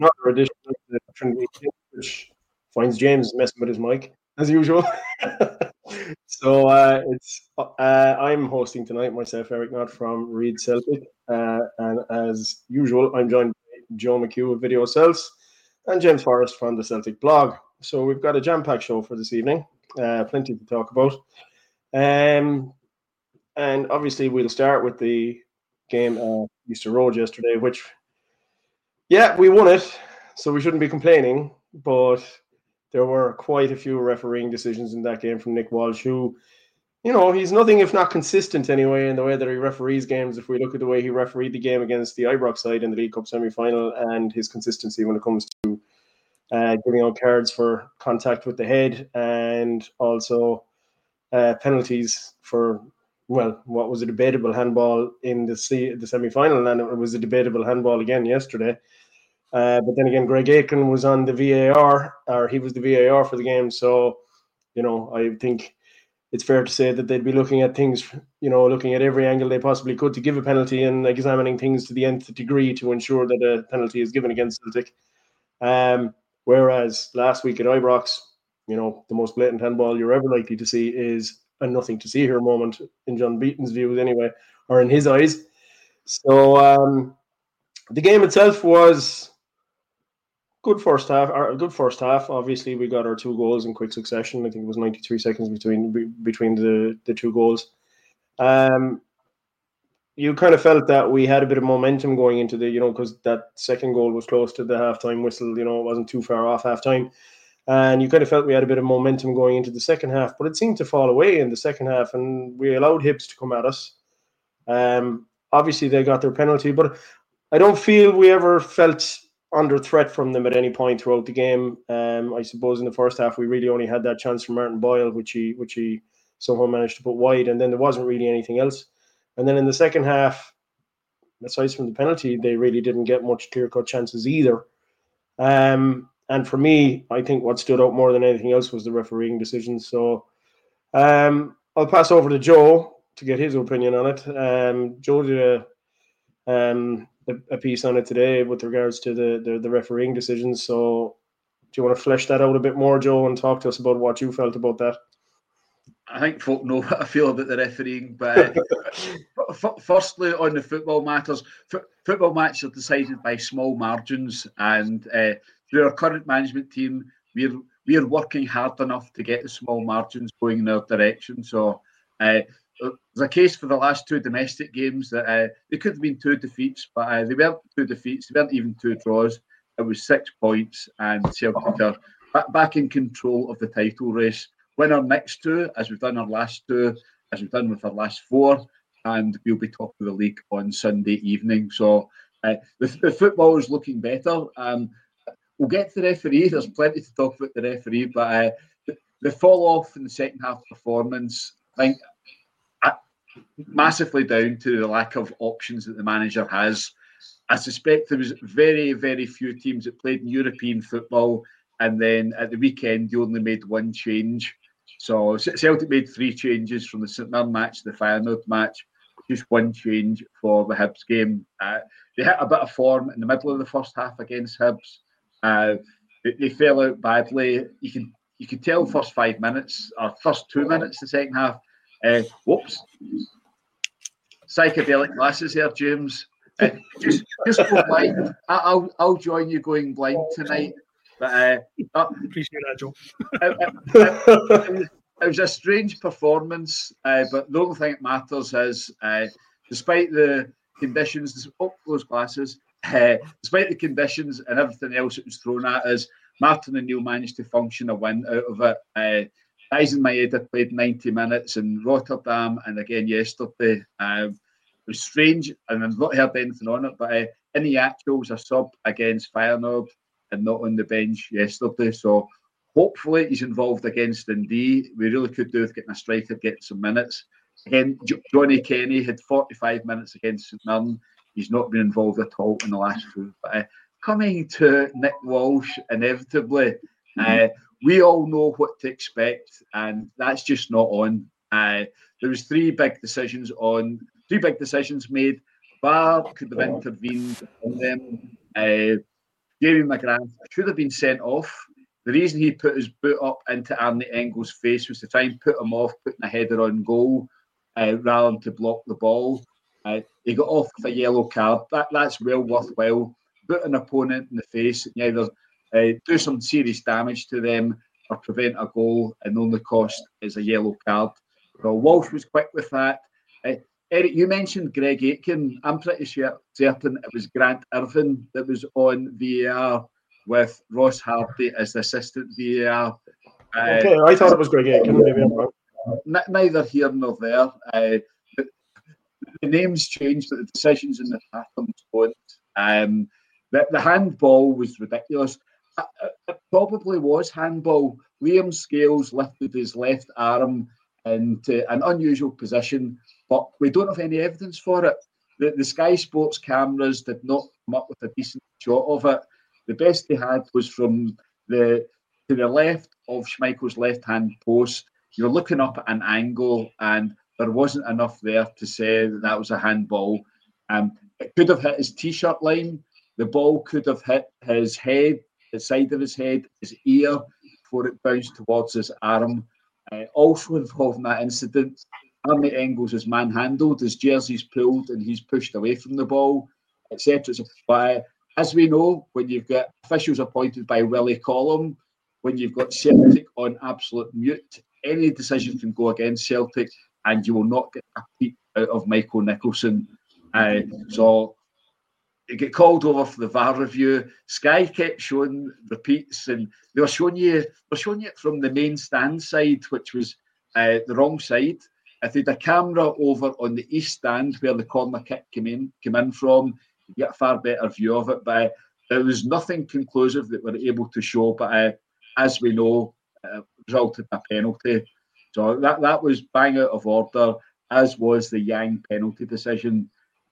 another edition of the Trinity, which finds James messing with his mic as usual. So I'm hosting tonight myself, Eric Knott from Reed Celtic, and as usual, I'm joined by Joe McHugh of Video Cells and James Forrest from the Celtic blog. So we've got a jam-packed show for this evening, plenty to talk about. And obviously we'll start with the game Easter Road yesterday, which, we won it, so we shouldn't be complaining, but there were quite a few refereeing decisions in that game from Nick Walsh, who, he's nothing if not consistent anyway in the way that he referees games. If we look at the way he refereed the game against the Ibrox side in the League Cup semi-final, and his consistency when it comes to giving out cards for contact with the head, and also penalties for, what was a debatable handball in the semi-final, and it was a debatable handball again yesterday. But then again, Greg Aiken was on the VAR, or he was the VAR for the game. So, I think it's fair to say that they'd be looking at things, looking at every angle they possibly could to give a penalty, and examining things to the nth degree to ensure that a penalty is given against Celtic. Whereas last week at Ibrox, the most blatant handball you're ever likely to see is a nothing to see here moment in John Beaton's views anyway, or in his eyes. So the game itself was good first half. Obviously, we got our two goals in quick succession. I think it was 93 seconds between the two goals. You kind of felt that we had a bit of momentum going into the, because that second goal was close to the halftime whistle. It wasn't too far off halftime. And you kind of felt we had a bit of momentum going into the second half, but it seemed to fall away in the second half, and we allowed Hibs to come at us. Obviously, they got their penalty, but I don't feel we ever felt under threat from them at any point throughout the game. I suppose in the first half, we really only had that chance from Martin Boyle, which he somehow managed to put wide, and then there wasn't really anything else. And then in the second half, aside from the penalty, they really didn't get much clear-cut chances either. And for me, I think what stood out more than anything else was the refereeing decisions. So I'll pass over to Joe to get his opinion on it. Joe did a piece on it today with regards to the refereeing decisions. So do you want to flesh that out a bit more, Joe, and talk to us about what you felt about that? I think folk know what I feel about the refereeing, but firstly, on the football matters, football matches are decided by small margins, and through our current management team, we're working hard enough to get the small margins going in our direction. So there's a case for the last two domestic games that they could have been two defeats, but they weren't two defeats, they weren't even two draws. It was 6 points, and Celtic are back in control of the title race. Win our next two, as we've done our last two, as we've done with our last four, and we'll be top of the league on Sunday evening. So the football is looking better. We'll get to the referee. There's plenty to talk about the referee, but the fall off in the second half performance, I think, massively down to the lack of options that the manager has. I suspect there was very, very few teams that played in European football, and then at the weekend you only made one change. So Celtic made 3 changes from the St Mirren match to the Feyenoord match, just one change for the Hibs game. They hit a bit of form in the middle of the first half against Hibs. They fell out badly. You could tell first 5 minutes, or first 2 minutes the second half. Whoops. Psychedelic glasses here, James. Just go blind. I'll join you going blind tonight. But appreciate that, Joe. It was a strange performance, but the only thing that matters is, despite the conditions, those glasses, despite the conditions and everything else that was thrown at us, Martin and Neil managed to function a win out of it. Aizen Maeda played 90 minutes in Rotterdam, and again yesterday. It was strange, and I've not heard anything on it, but Iñiacho was a sub against Feyenoord and not on the bench yesterday. So hopefully he's involved against Dundee. We really could do with getting a striker, getting some minutes. Again, Johnny Kenny had 45 minutes against St Mirren. He's not been involved at all in the last 2. But coming to Nick Walsh, inevitably, we all know what to expect, and that's just not on. There was 3 big decisions made. VAR could have intervened on them. Jamie McGrath should have been sent off. The reason he put his boot up into Arnie Engels' face was to try and put him off putting a header on goal rather than to block the ball. He got off with a yellow card. That's well worthwhile. Put an opponent in the face and either do some serious damage to them or prevent a goal, and the only cost is a yellow card. So Walsh was quick with that. Eric, you mentioned Greg Aitken. I'm pretty certain it was Grant Irvin that was on VAR with Ross Hardy as the assistant VAR. Okay, I thought it was Greg Aitken. Maybe I'm wrong. Neither here nor there. The names changed, but the decisions in the patterns don't. The handball was ridiculous. It probably was handball. Liam Scales lifted his left arm into an unusual position, but we don't have any evidence for it. The Sky Sports cameras did not come up with a decent shot of it. The best they had was from to the left of Schmeichel's left-hand post. You're looking up at an angle, and there wasn't enough there to say that was a handball. It could have hit his t-shirt line. The ball could have hit his head, the side of his head, his ear, before it bounced towards his arm. Also involved in that incident, Arnie Engels is manhandled, his jersey's pulled, and he's pushed away from the ball, etc. But as we know, when you've got officials appointed by Willie Collum, when you've got Celtic on absolute mute, any decision can go against Celtic, and you will not get a peep out of Michael Nicholson. So you get called over for the VAR review. Sky kept showing repeats, and they were showing you it from the main stand side, which was the wrong side. If they had a camera over on the east stand where the corner kick came in from, you get a far better view of it. But there was nothing conclusive that we're able to show. But as we know, resulted in a penalty. So that was bang out of order, as was the Yang penalty decision.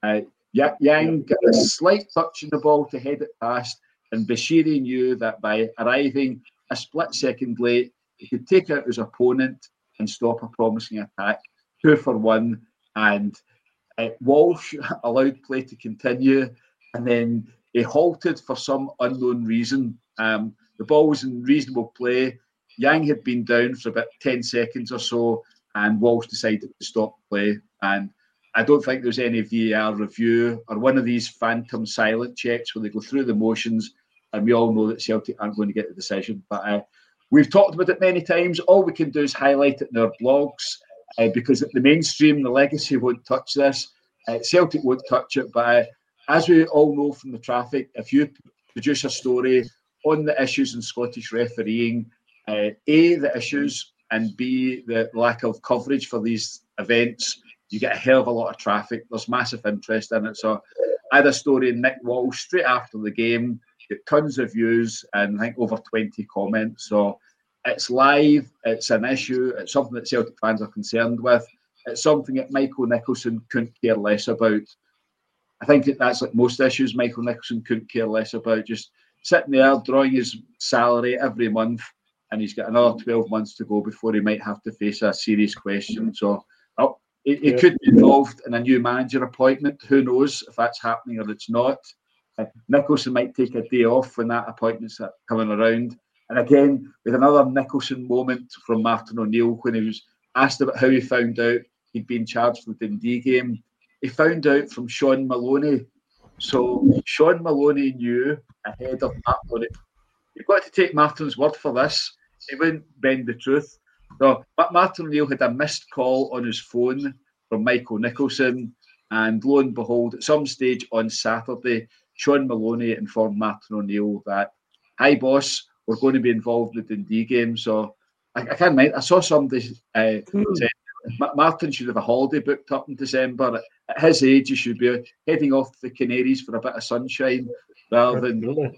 Yang got a slight touch in the ball to head it past, and Bashiri knew that by arriving a split second late, he could take out his opponent and stop a promising attack. 2 for 1, and Walsh allowed play to continue, and then he halted for some unknown reason. The ball was in reasonable play. Yang had been down for about 10 seconds or so, and Walsh decided to stop play. And I don't think there's any VAR review or one of these phantom silent checks where they go through the motions, and we all know that Celtic aren't going to get the decision. But we've talked about it many times. All we can do is highlight it in our blogs, because the mainstream, the legacy, won't touch this. Celtic won't touch it. But as we all know from the traffic, if you produce a story on the issues in Scottish refereeing, A, the issues, and B, the lack of coverage for these events, you get a hell of a lot of traffic. There's massive interest in it. So I had a story in Nick Walsh straight after the game, get tons of views, and I think over 20 comments. So it's live, it's an issue, it's something that Celtic fans are concerned with. It's something that Michael Nicholson couldn't care less about. I think that's like most issues Michael Nicholson couldn't care less about, just sitting there drawing his salary every month, and he's got another 12 months to go before he might have to face a serious question. So he could be involved in a new manager appointment. Who knows if that's happening or it's not. Nicholson might take a day off when that appointment's coming around. And again, with another Nicholson moment from Martin O'Neill when he was asked about how he found out he'd been charged for the Dundee game. He found out from Sean Maloney. So Sean Maloney knew ahead of Martin. You've got to take Martin's word for this. He wouldn't bend the truth. So Martin O'Neill had a missed call on his phone from Michael Nicholson, and lo and behold, at some stage on Saturday, Sean Maloney informed Martin O'Neill that, "Hi boss, we're going to be involved in the Dundee game." So I can't mind. I saw somebody say Martin should have a holiday booked up in December. At his age, he should be heading off to the Canaries for a bit of sunshine rather than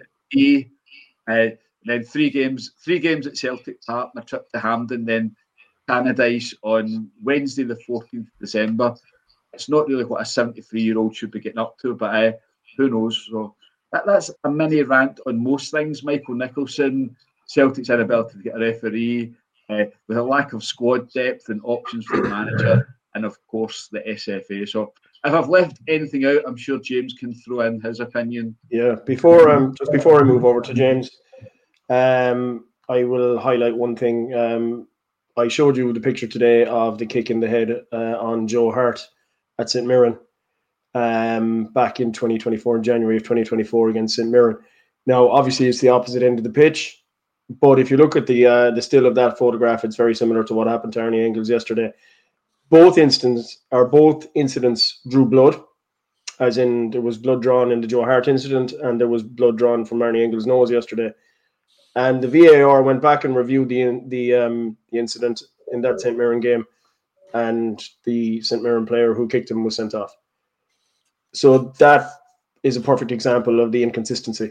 then three games at Celtic Park and a trip to Hampden, then Tannadice on Wednesday the 14th of December. It's not really what a 73-year-old should be getting up to, but who knows? So that's a mini rant on most things. Michael Nicholson, Celtic's inability to get a referee, with a lack of squad depth and options for the manager, and of course the SFA. So if I've left anything out, I'm sure James can throw in his opinion. Yeah, before I move over to James, I will highlight one thing. I showed you the picture today of the kick in the head on Joe Hart at St Mirren back in 2024, in January of 2024 against St Mirren. Now, obviously, it's the opposite end of the pitch, but if you look at the still of that photograph, it's very similar to what happened to Arnie Engels yesterday. Both incidents drew blood, as in there was blood drawn in the Joe Hart incident, and there was blood drawn from Arnie Engels' nose yesterday. And the VAR went back and reviewed the incident in that St Mirren game, and the St Mirren player who kicked him was sent off. So that is a perfect example of the inconsistency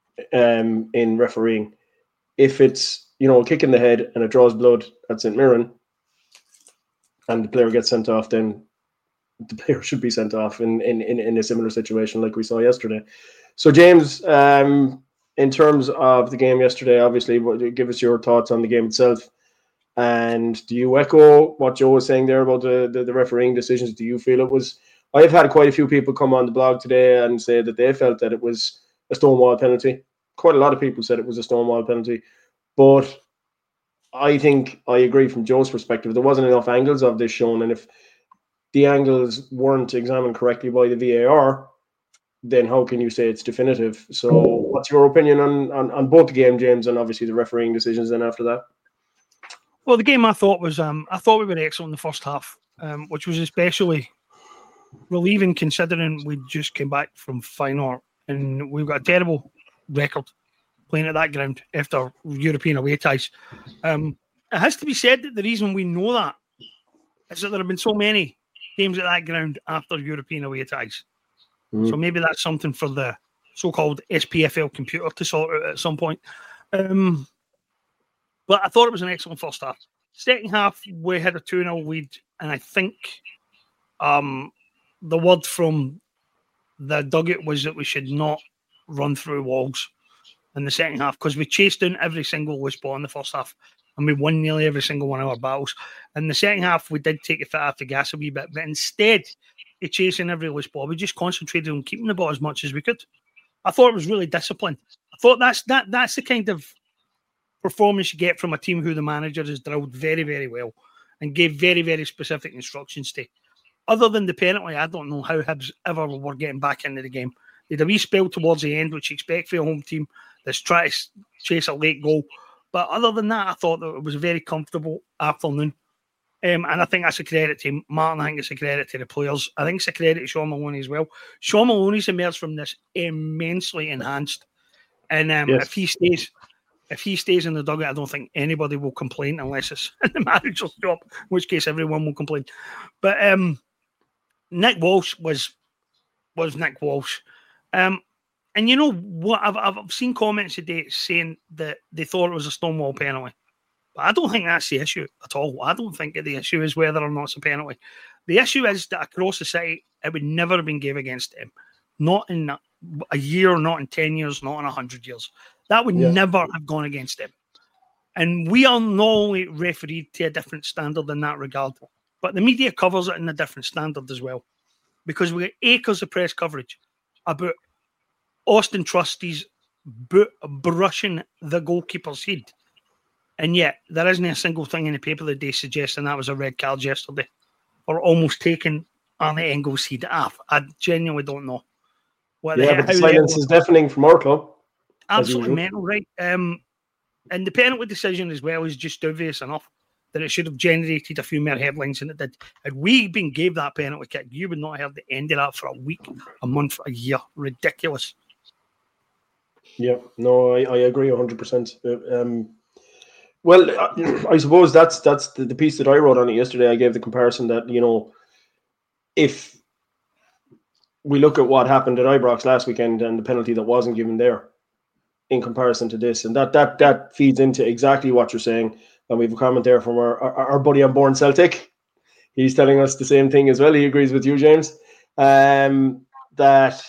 in refereeing. If it's a kick in the head and it draws blood at St Mirren, and the player gets sent off, then the player should be sent off in a similar situation like we saw yesterday. So James, in terms of the game yesterday, obviously, give us your thoughts on the game itself. And do you echo what Joe was saying there about the refereeing decisions? Do you feel it was? I've had quite a few people come on the blog today and say that they felt that it was a Stonewall penalty. Quite a lot of people said it was a Stonewall penalty. But I think I agree from Joe's perspective. There wasn't enough angles of this shown. And if the angles weren't examined correctly by the VAR, then how can you say it's definitive? So what's your opinion on both the game, James, and obviously the refereeing decisions then after that? Well, the game I thought we were excellent in the first half, which was especially relieving considering we just came back from Feyenoord and we've got a terrible record playing at that ground after European away ties. It has to be said that the reason we know that is that there have been so many games at that ground after European away ties. So maybe that's something for the so-called SPFL computer to sort out at some point. But I thought it was an excellent first half. Second half, we had a 2-0 lead, and I think the word from the dugout was that we should not run through walls in the second half because we chased down every single loose ball in the first half, and we won nearly every single one of our battles. In the second half, we did take the foot off the gas a wee bit, but instead of chasing every loose ball, we just concentrated on keeping the ball as much as we could. I thought it was really disciplined. I thought that's the kind of performance you get from a team who the manager has drilled very, very well and gave very, very specific instructions to. Other than the penalty, I don't know how Hibs ever were getting back into the game. They had a wee spell towards the end, which you expect for a home team that's trying to chase a late goal. But other than that, I thought that it was a very comfortable afternoon. And I think that's a credit to Martin. I think it's a credit to the players. I think it's a credit to Sean Maloney as well. Sean Maloney's emerged from this immensely enhanced. And if he stays in the dugout, I don't think anybody will complain unless it's in the manager's job, in which case everyone will complain. But Nick Walsh was Nick Walsh. And you know what? I've seen comments today saying that they thought it was a Stonewall penalty. But I don't think that's the issue at all. I don't think the issue is whether or not it's a penalty. The issue is that across the city, it would never have been given against him. Not in a year, not in 10 years, not in 100 years. That would never have gone against him. And we are not only refereed to a different standard in that regard, but the media covers it in a different standard as well. Because we get acres of press coverage about Austin Trustees brushing the goalkeeper's head. And yet, there isn't a single thing in the paper that they suggesting that was a red card yesterday. Or almost taking Arnie Engels' head off. I genuinely don't know. But the silence is deafening from our club. Absolutely mental, right? And the penalty decision as well is just obvious enough that it should have generated a few more headlines than it did. Had we been gave that penalty kick, you would not have heard the end of that for a week, a month, a year. Ridiculous. Yeah, no, I agree 100%. Well, I suppose that's the piece that I wrote on it yesterday. I gave the comparison that, if we look at what happened at Ibrox last weekend and the penalty that wasn't given there in comparison to this, and that feeds into exactly what you're saying. And we have a comment there from our buddy on Born Celtic. He's telling us the same thing as well. He agrees with you, James, that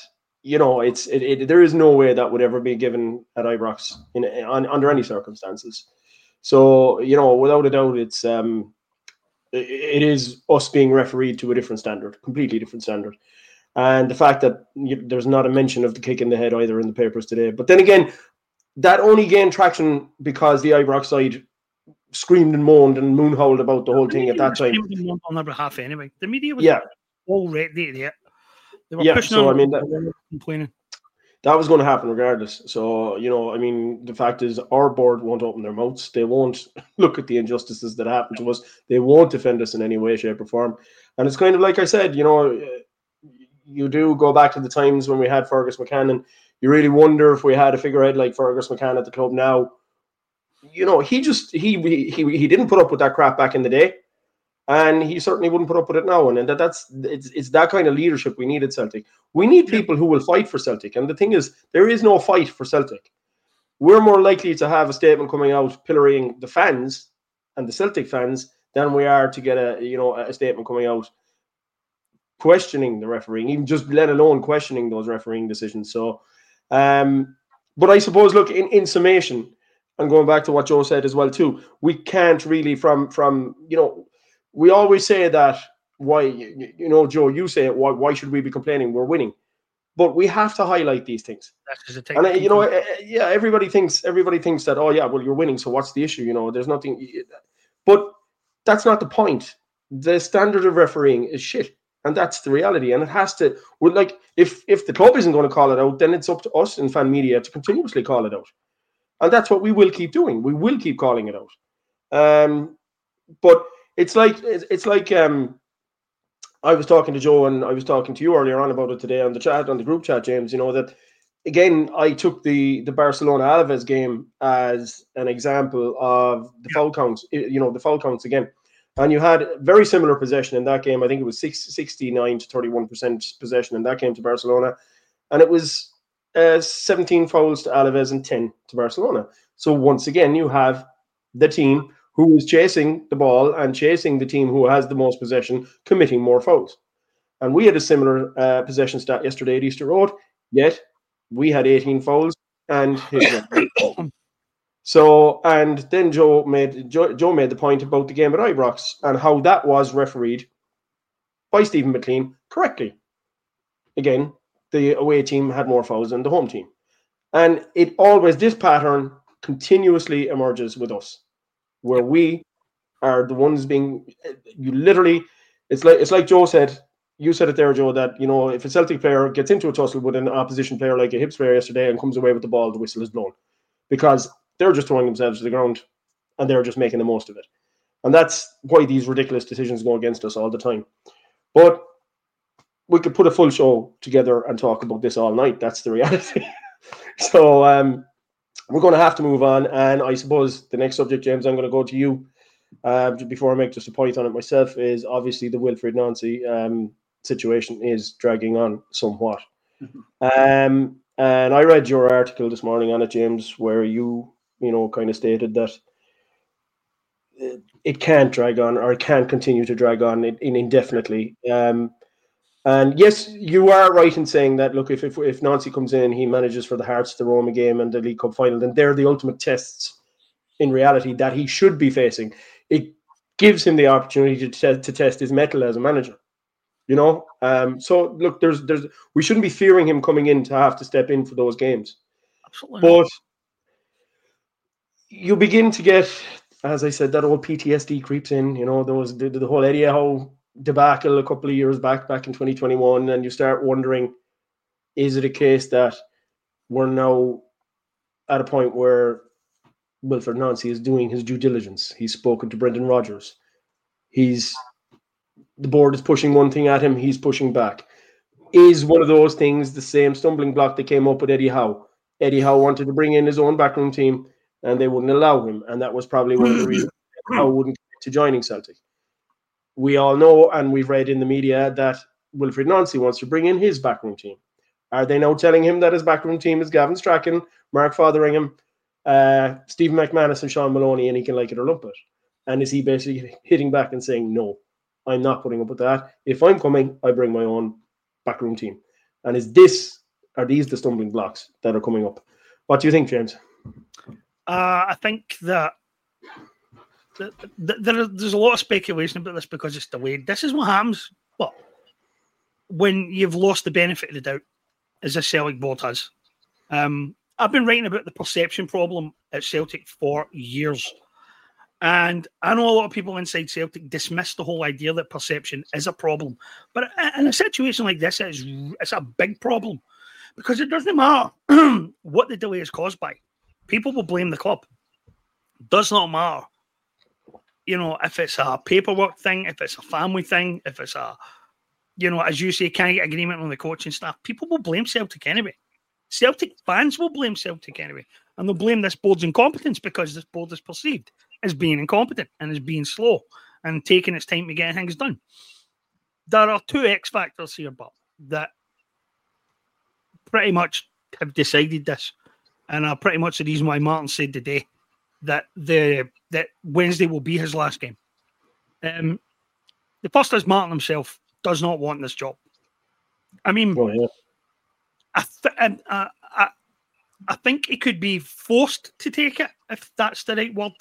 there is no way that would ever be given at Ibrox under any circumstances. So, without a doubt, it's it is us being refereed to a different standard, completely different standard. And the fact that there's not a mention of the kick in the head either in the papers today. But then again, that only gained traction because the Ibrox side screamed and moaned and moon-howled about the whole thing at that time. On their behalf anyway. The media was all ready there. They were pushing so on. I mean, complaining. That was going to happen regardless. So, I mean, the fact is our board won't open their mouths. They won't look at the injustices that happen to us. They won't defend us in any way, shape, or form. And it's kind of like I said, you do go back to the times when we had Fergus McCann, and you really wonder if we had a figurehead like Fergus McCann at the club now. He didn't put up with that crap back in the day, and he certainly wouldn't put up with it now. And it's that kind of leadership we need at Celtic. We need people who will fight for Celtic. And the thing is, there is no fight for Celtic. We're more likely to have a statement coming out pillorying the fans and the Celtic fans than we are to get a statement coming out questioning the refereeing, even just let alone questioning those refereeing decisions. So, but I suppose, look, in summation, and going back to what Joe said as well too, we can't really from we always say that why, Joe, you say it, why should we be complaining? We're winning. But we have to highlight these things. And everybody thinks that, oh yeah, well, you're winning, so what's the issue? There's nothing. But that's not the point. The standard of refereeing is shit. And that's the reality. And it has to, if the club isn't going to call it out, then it's up to us in fan media to continuously call it out. And that's what we will keep doing. We will keep calling it out. But it's like I was talking to Joe and I was talking to you earlier on about it today on the group chat, James, that again, I took the Barcelona Alaves game as an example of the foul counts, the foul counts again. And you had very similar possession in that game. I think it was 69 to 31% possession in that game to Barcelona. And it was 17 fouls to Alaves and 10 to Barcelona. So once again, you have the team who is chasing the ball and chasing the team who has the most possession, committing more fouls. And we had a similar possession stat yesterday at Easter Road, yet we had 18 fouls and his So, and then Joe made the point about the game at Ibrox and how that was refereed by Stephen McLean correctly. Again, the away team had more fouls than the home team. And this pattern continuously emerges with us, where we are the ones it's like Joe said, you said it there, Joe, that, if a Celtic player gets into a tussle with an opposition player like a Hibs player yesterday and comes away with the ball, the whistle is blown. Because they're just throwing themselves to the ground and they're just making the most of it. And that's why these ridiculous decisions go against us all the time. But we could put a full show together and talk about this all night. That's the reality. So we're going to have to move on. And I suppose the next subject, James, I'm going to go to you before I make just a point on it myself, is obviously the Wilfried Nancy situation is dragging on somewhat. And I read your article this morning on it, James, where you kind of stated that it can't drag on, or it can't continue to drag on indefinitely. And yes, you are right in saying that, look, if Nancy comes in, he manages for the Hearts, the Roma game and the League Cup final, then they're the ultimate tests in reality that he should be facing. It gives him the opportunity to test his mettle as a manager. So look, we shouldn't be fearing him coming in to have to step in for those games. Absolutely. But you begin to get, as I said, that old PTSD creeps in. The whole Eddie Howe debacle a couple of years back in 2021, and you start wondering, is it a case that we're now at a point where Wilfried Nancy is doing his due diligence? He's spoken to Brendan Rodgers. The board is pushing one thing at him, he's pushing back. Is one of those things the same stumbling block that came up with Eddie Howe? Eddie Howe wanted to bring in his own backroom team, and they wouldn't allow him. And that was probably one of the reasons Howe wouldn't commit to joining Celtic. We all know, and we've read in the media, that Wilfried Nancy wants to bring in his backroom team. Are they now telling him that his backroom team is Gavin Strachan, Mark Fotheringham, Stephen McManus and Sean Maloney, and he can like it or lump it? And is he basically hitting back and saying, no, I'm not putting up with that. If I'm coming, I bring my own backroom team. And are these the stumbling blocks that are coming up? What do you think, James? I think that there's a lot of speculation about this because it's delayed. This is what happens. But when you've lost the benefit of the doubt, as the Celtic board has. I've been writing about the perception problem at Celtic for years. And I know a lot of people inside Celtic dismiss the whole idea that perception is a problem. But in a situation like this, it's a big problem because it doesn't matter what the delay is caused by. People will blame the club. It does not matter. If it's a paperwork thing, if it's a family thing, if it's a, as you say, can't get agreement on the coaching staff, people will blame Celtic anyway. Celtic fans will blame Celtic anyway. And they'll blame this board's incompetence because this board is perceived as being incompetent and as being slow and taking its time to get things done. There are two X factors here, but that pretty much have decided this. And are pretty much the reason why Martin said today that that Wednesday will be his last game. The first is Martin himself does not want this job. I mean, I think he could be forced to take it, if that's the right word.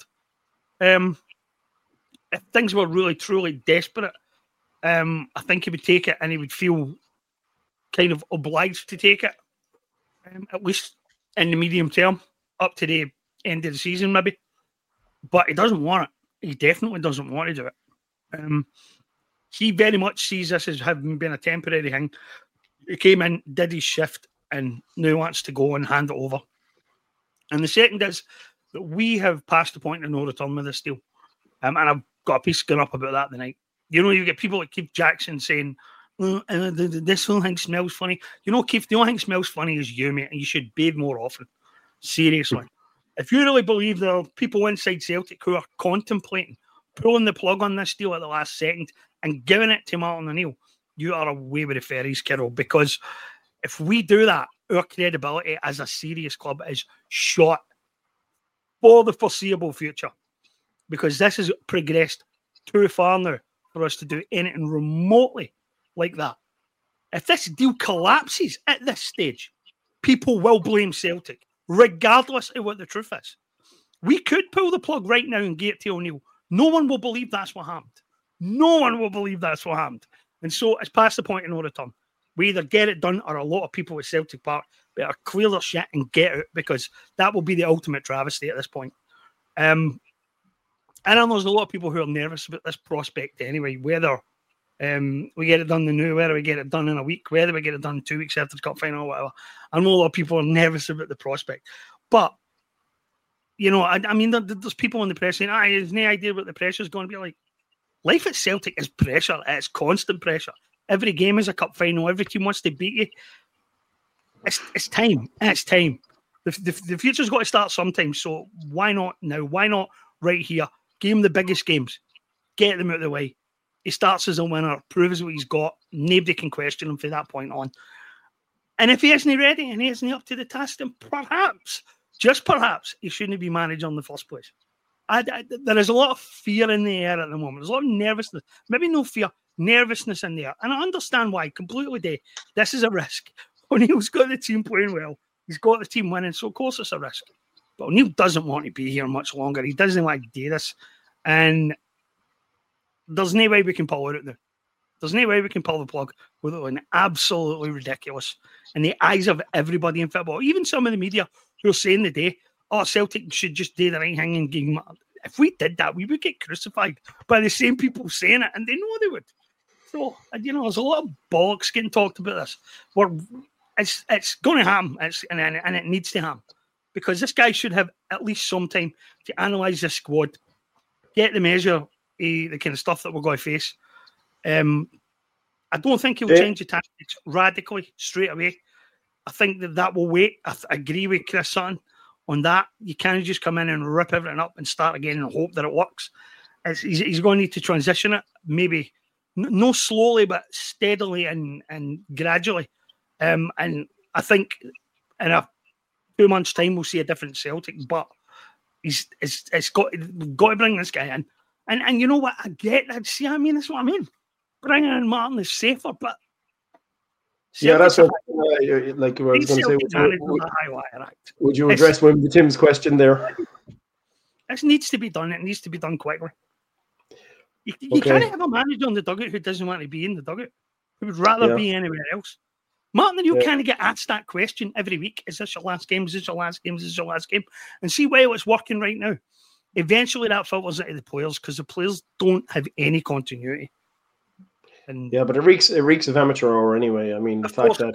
If things were really, truly desperate, I think he would take it and he would feel kind of obliged to take it, at least in the medium term, up to the end of the season, maybe. But he doesn't want it. He definitely doesn't want to do it. He very much sees this as having been a temporary thing. He came in, did his shift, and now wants to go and hand it over. And the second is that we have passed the point of no return with this deal. And I've got a piece going up about that tonight. You get people like Keith Jackson saying, this whole thing smells funny. Keith, the only thing smells funny is you, mate, and you should bathe more often. Seriously. If you really believe there are people inside Celtic who are contemplating pulling the plug on this deal at the last second and giving it to Martin O'Neill, you are away with the fairies, Kirill, because if we do that, our credibility as a serious club is shot for the foreseeable future because this has progressed too far now for us to do anything remotely like that. If this deal collapses at this stage, people will blame Celtic, regardless of what the truth is. We could pull the plug right now and get it to O'Neill. No one will believe that's what happened. No one will believe that's what happened. And so it's past the point of no return. We either get it done or a lot of people at Celtic Park better clear their shit and get out because that will be the ultimate travesty at this point. And I know there's a lot of people who are nervous about this prospect anyway, whether we get it done now, whether we get it done in a week, whether we get it done 2 weeks after the cup final or whatever. I know a lot of people are nervous about the prospect. But, I mean, there's people in the press saying, I have no idea what the pressure is going to be like. Life at Celtic is pressure. It's constant pressure. Every game is a cup final. Every team wants to beat you. It's time. It's time. The future's got to start sometime. So why not now? Why not right here? Give him the biggest games. Get them out of the way. He starts as a winner, proves what he's got. Nobody can question him from that point on. And if he isn't ready and he isn't up to the task, then perhaps, just perhaps, he shouldn't be manager in the first place. There is a lot of fear in the air at the moment. There's a lot of nervousness. Maybe no fear, nervousness in there. And I understand why, completely day. This is a risk. O'Neill's got the team playing well. He's got the team winning, so of course it's a risk. But O'Neill doesn't want to be here much longer. He doesn't want to do this. And there's no way we can pull it out there. There's no way we can pull the plug without an absolutely ridiculous in the eyes of everybody in football, even some of the media who are saying today, Celtic should just do the right thing and give him. If we did that, we would get crucified by the same people saying it, and they know they would. So, there's a lot of bollocks getting talked about this. It's going to happen, and it needs to happen. Because this guy should have at least some time to analyse this squad, get the measure of the kind of stuff that we're going to face. I don't think he'll change the tactics radically straight away. I think that will wait. I agree with Chris Sutton on that. You can't just come in and rip everything up and start again and hope that it works. He's going to need to transition it, maybe no slowly, but steadily and gradually. And I think in a 2 months' time, we'll see a different Celtic, but it's got to bring this guy in. And you know what? I get that. See, I mean, that's what I mean. Bringing in Martin is safer, but Celtic, that's what like I was going to say. Would you address Tim's question there? This needs to be done. It needs to be done quickly. You can't have a manager on the dugout who doesn't want to be in the dugout, who would rather be anywhere else. Martin O'Neill kind of get asked that question every week. Is this your last game? Is this your last game? Is this your last game? And see why it's working right now. Eventually that filters into the players because the players don't have any continuity. And but it reeks of amateur hour anyway. I mean, the fact that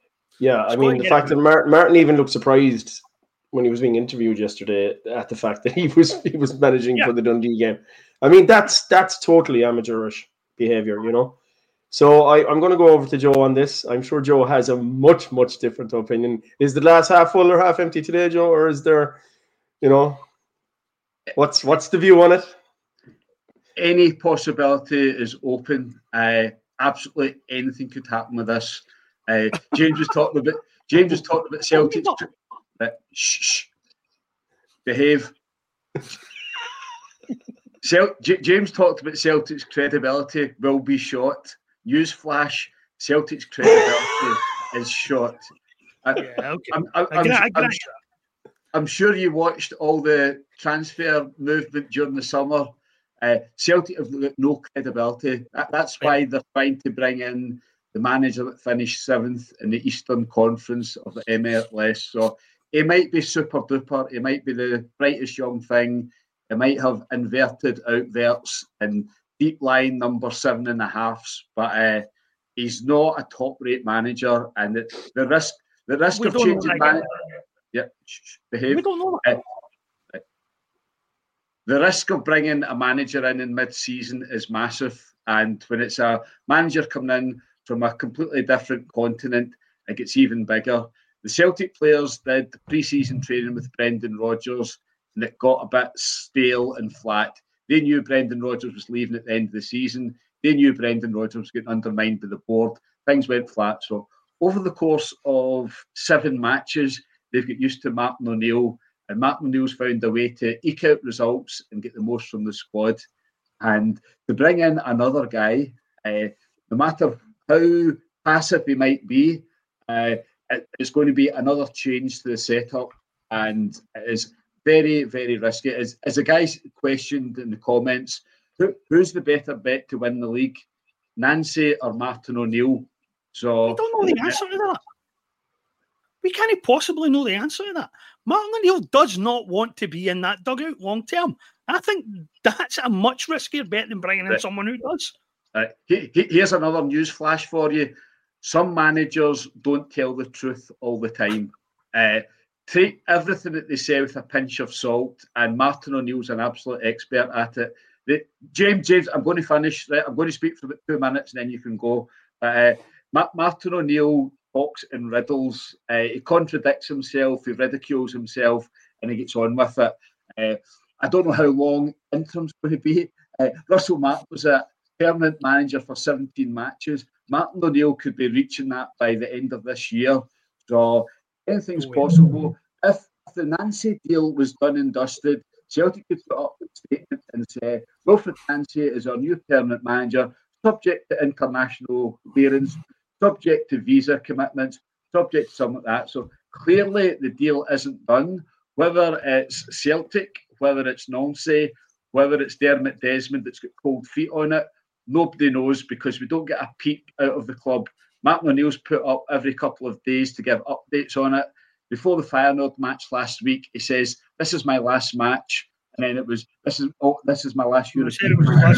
Martin even looked surprised when he was being interviewed yesterday at the fact that he was managing for the Dundee game. I mean, that's totally amateurish behaviour, you know. So I'm going to go over to Joe on this. I'm sure Joe has a much, much different opinion. Is the glass half full or half empty today, Joe? Or is there, you know, what's the view on it? Any possibility is open. Absolutely anything could happen with this. James was talking about Celtic's. Shh. Behave. James talked about Celtic's credibility will be shot. Newsflash: Celtic's credibility is shot. I'm sure you watched all the transfer movement during the summer. Celtic have got no credibility. That's why they're trying to bring in the manager that finished 7th in the Eastern Conference of the MLS. So he might be super duper. He might be the brightest young thing. He might have inverted outverts and deep line number 7.5s, but he's not a top rate manager. And the risk of changing manager. Behave. We don't know that. The risk of bringing a manager in mid-season is massive, and when it's a manager coming in from a completely different continent, it gets even bigger. The Celtic players did pre-season training with Brendan Rodgers, and it got a bit stale and flat. They knew Brendan Rodgers was leaving at the end of the season. They knew Brendan Rodgers was getting undermined by the board. Things went flat. So over the course of 7 matches, they've got used to Martin O'Neill, and Martin O'Neill's found a way to eke out results and get the most from the squad. And to bring in another guy, no matter how passive he might be, it's going to be another change to the setup, and it is very, very risky. As the guys questioned in the comments, who's the better bet to win the league, Nancy or Martin O'Neill? So we don't know the answer to that. We can't possibly know the answer to that. Martin O'Neill does not want to be in that dugout long term. I think that's a much riskier bet than bringing in someone who does. Here's another news flash for you. Some managers don't tell the truth all the time. Take everything that they say with a pinch of salt, and Martin O'Neill's an absolute expert at it. James, I'm going to finish. I'm going to speak for about 2 minutes, and then you can go. Martin O'Neill talks in riddles. He contradicts himself, he ridicules himself, and he gets on with it. I don't know how long interim's going to be. Russell Martin was a permanent manager for 17 matches. Martin O'Neill could be reaching that by the end of this year. So anything's possible. If the Nancy deal was done and dusted, Celtic could put up a statement and say, Wilfred Nancy is our new permanent manager, subject to international clearance, subject to visa commitments, subject to something like that. So clearly the deal isn't done. Whether it's Celtic, whether it's Nancy, whether it's Dermot Desmond that's got cold feet on it, nobody knows, because we don't get a peep out of the club. Martin O'Neill's put up every couple of days to give updates on it. Before the Feyenoord match last week, he says, "This is my last match," and then it was, "This is my last European match."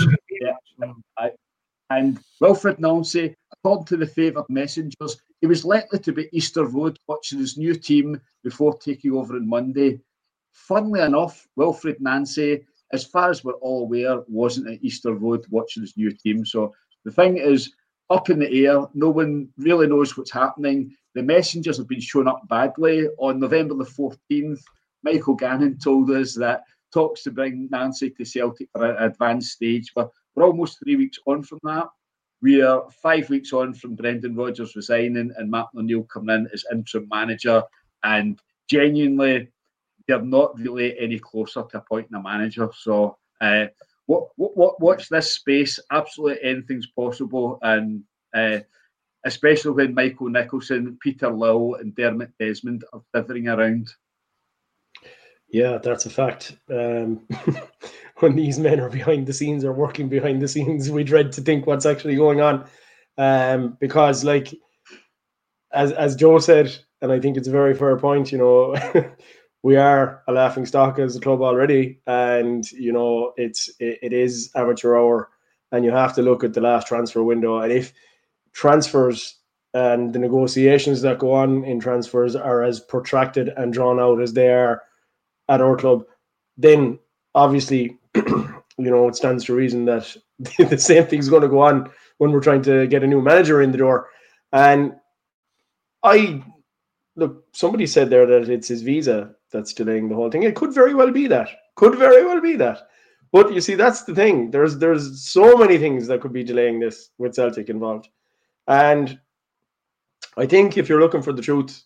And Wilfred Nancy, according to the favoured messengers, he was likely to be Easter Road watching his new team before taking over on Monday. Funnily enough, Wilfred Nancy, as far as we're all aware, wasn't at Easter Road watching his new team. So the thing is up in the air. No one really knows what's happening. The messengers have been shown up badly. On November the 14th, Michael Gannon told us that talks to bring Nancy to Celtic are at an advanced stage, but we're almost 3 weeks on from that. We are 5 weeks on from Brendan Rodgers resigning and Martin O'Neill coming in as interim manager, and genuinely, they're not really any closer to appointing a manager. So watch this space. Absolutely anything's possible, and especially when Michael Nicholson, Peter Lowell and Dermot Desmond are dithering around. Yeah, that's a fact. When these men are behind the scenes or working behind the scenes, we dread to think what's actually going on. Because, like, as Joe said, and I think it's a very fair point, we are a laughing stock as a club already, and it is amateur hour, and you have to look at the last transfer window, and if transfers and the negotiations that go on in transfers are as protracted and drawn out as they are at our club, then obviously, it stands to reason that the same thing's going to go on when we're trying to get a new manager in the door. And I look, somebody said there that it's his visa that's delaying the whole thing. It could very well be that. Could very well be that. But you see, that's the thing. There's so many things that could be delaying this with Celtic involved. And I think if you're looking for the truth,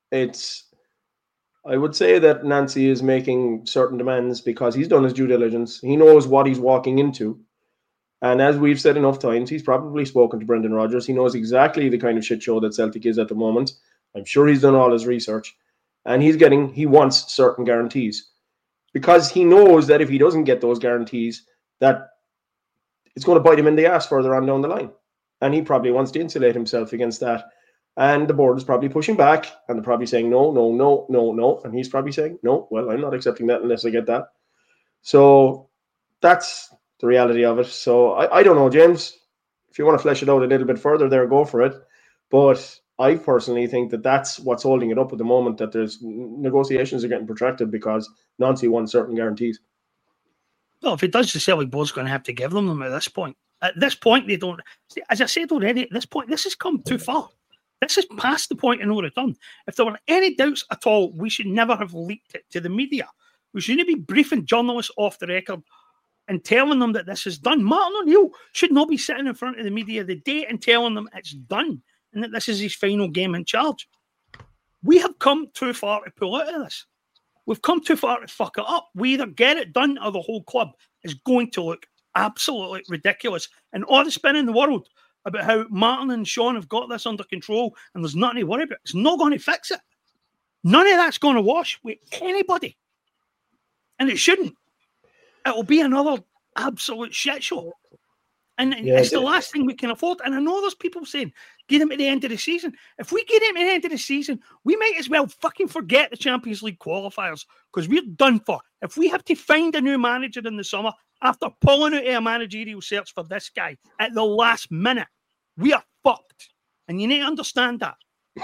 I would say that Nancy is making certain demands because he's done his due diligence. He knows what he's walking into. And as we've said enough times, he's probably spoken to Brendan Rodgers. He knows exactly the kind of shit show that Celtic is at the moment. I'm sure he's done all his research. And he wants certain guarantees. Because he knows that if he doesn't get those guarantees, that it's going to bite him in the ass further on down the line. And he probably wants to insulate himself against that. And the board is probably pushing back, and they're probably saying, no, no, no, no, no. And he's probably saying, no, well, I'm not accepting that unless I get that. So that's the reality of it. So I don't know, James, if you want to flesh it out a little bit further there, go for it. But I personally think that that's what's holding it up at the moment, that there's negotiations are getting protracted because Nancy wants certain guarantees. Well, if he does, the Celtic board's going to have to give them at this point. At this point, they don't. As I said already, at this point, this has come too far. This is past the point of no return. If there were any doubts at all, we should never have leaked it to the media. We shouldn't be briefing journalists off the record and telling them that this is done. Martin O'Neill should not be sitting in front of the media the day and telling them it's done and that this is his final game in charge. We have come too far to pull out of this. We've come too far to fuck it up. We either get it done or the whole club is going to look absolutely ridiculous. And all the spin in the world about how Martin and Sean have got this under control and there's nothing to worry about. It's not going to fix it. None of that's going to wash with anybody. And it shouldn't. It will be another absolute shit show. And it's the last thing we can afford. And I know there's people saying, get him at the end of the season. If we get him at the end of the season, we might as well fucking forget the Champions League qualifiers because we're done for. If we have to find a new manager in the summer after pulling out a managerial search for this guy at the last minute, we are fucked. And you need to understand that.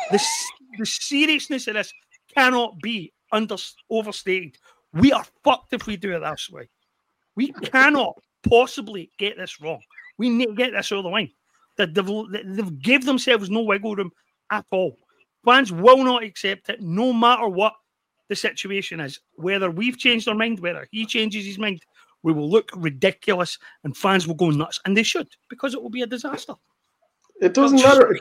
The seriousness of this cannot be overstated. We are fucked if we do it this way. We cannot possibly get this wrong. We need to get this out of the line. They've gave themselves no wiggle room at all. Fans will not accept it, no matter what the situation is. Whether we've changed our mind, whether he changes his mind, we will look ridiculous and fans will go nuts. And they should, because it will be a disaster. It doesn't matter.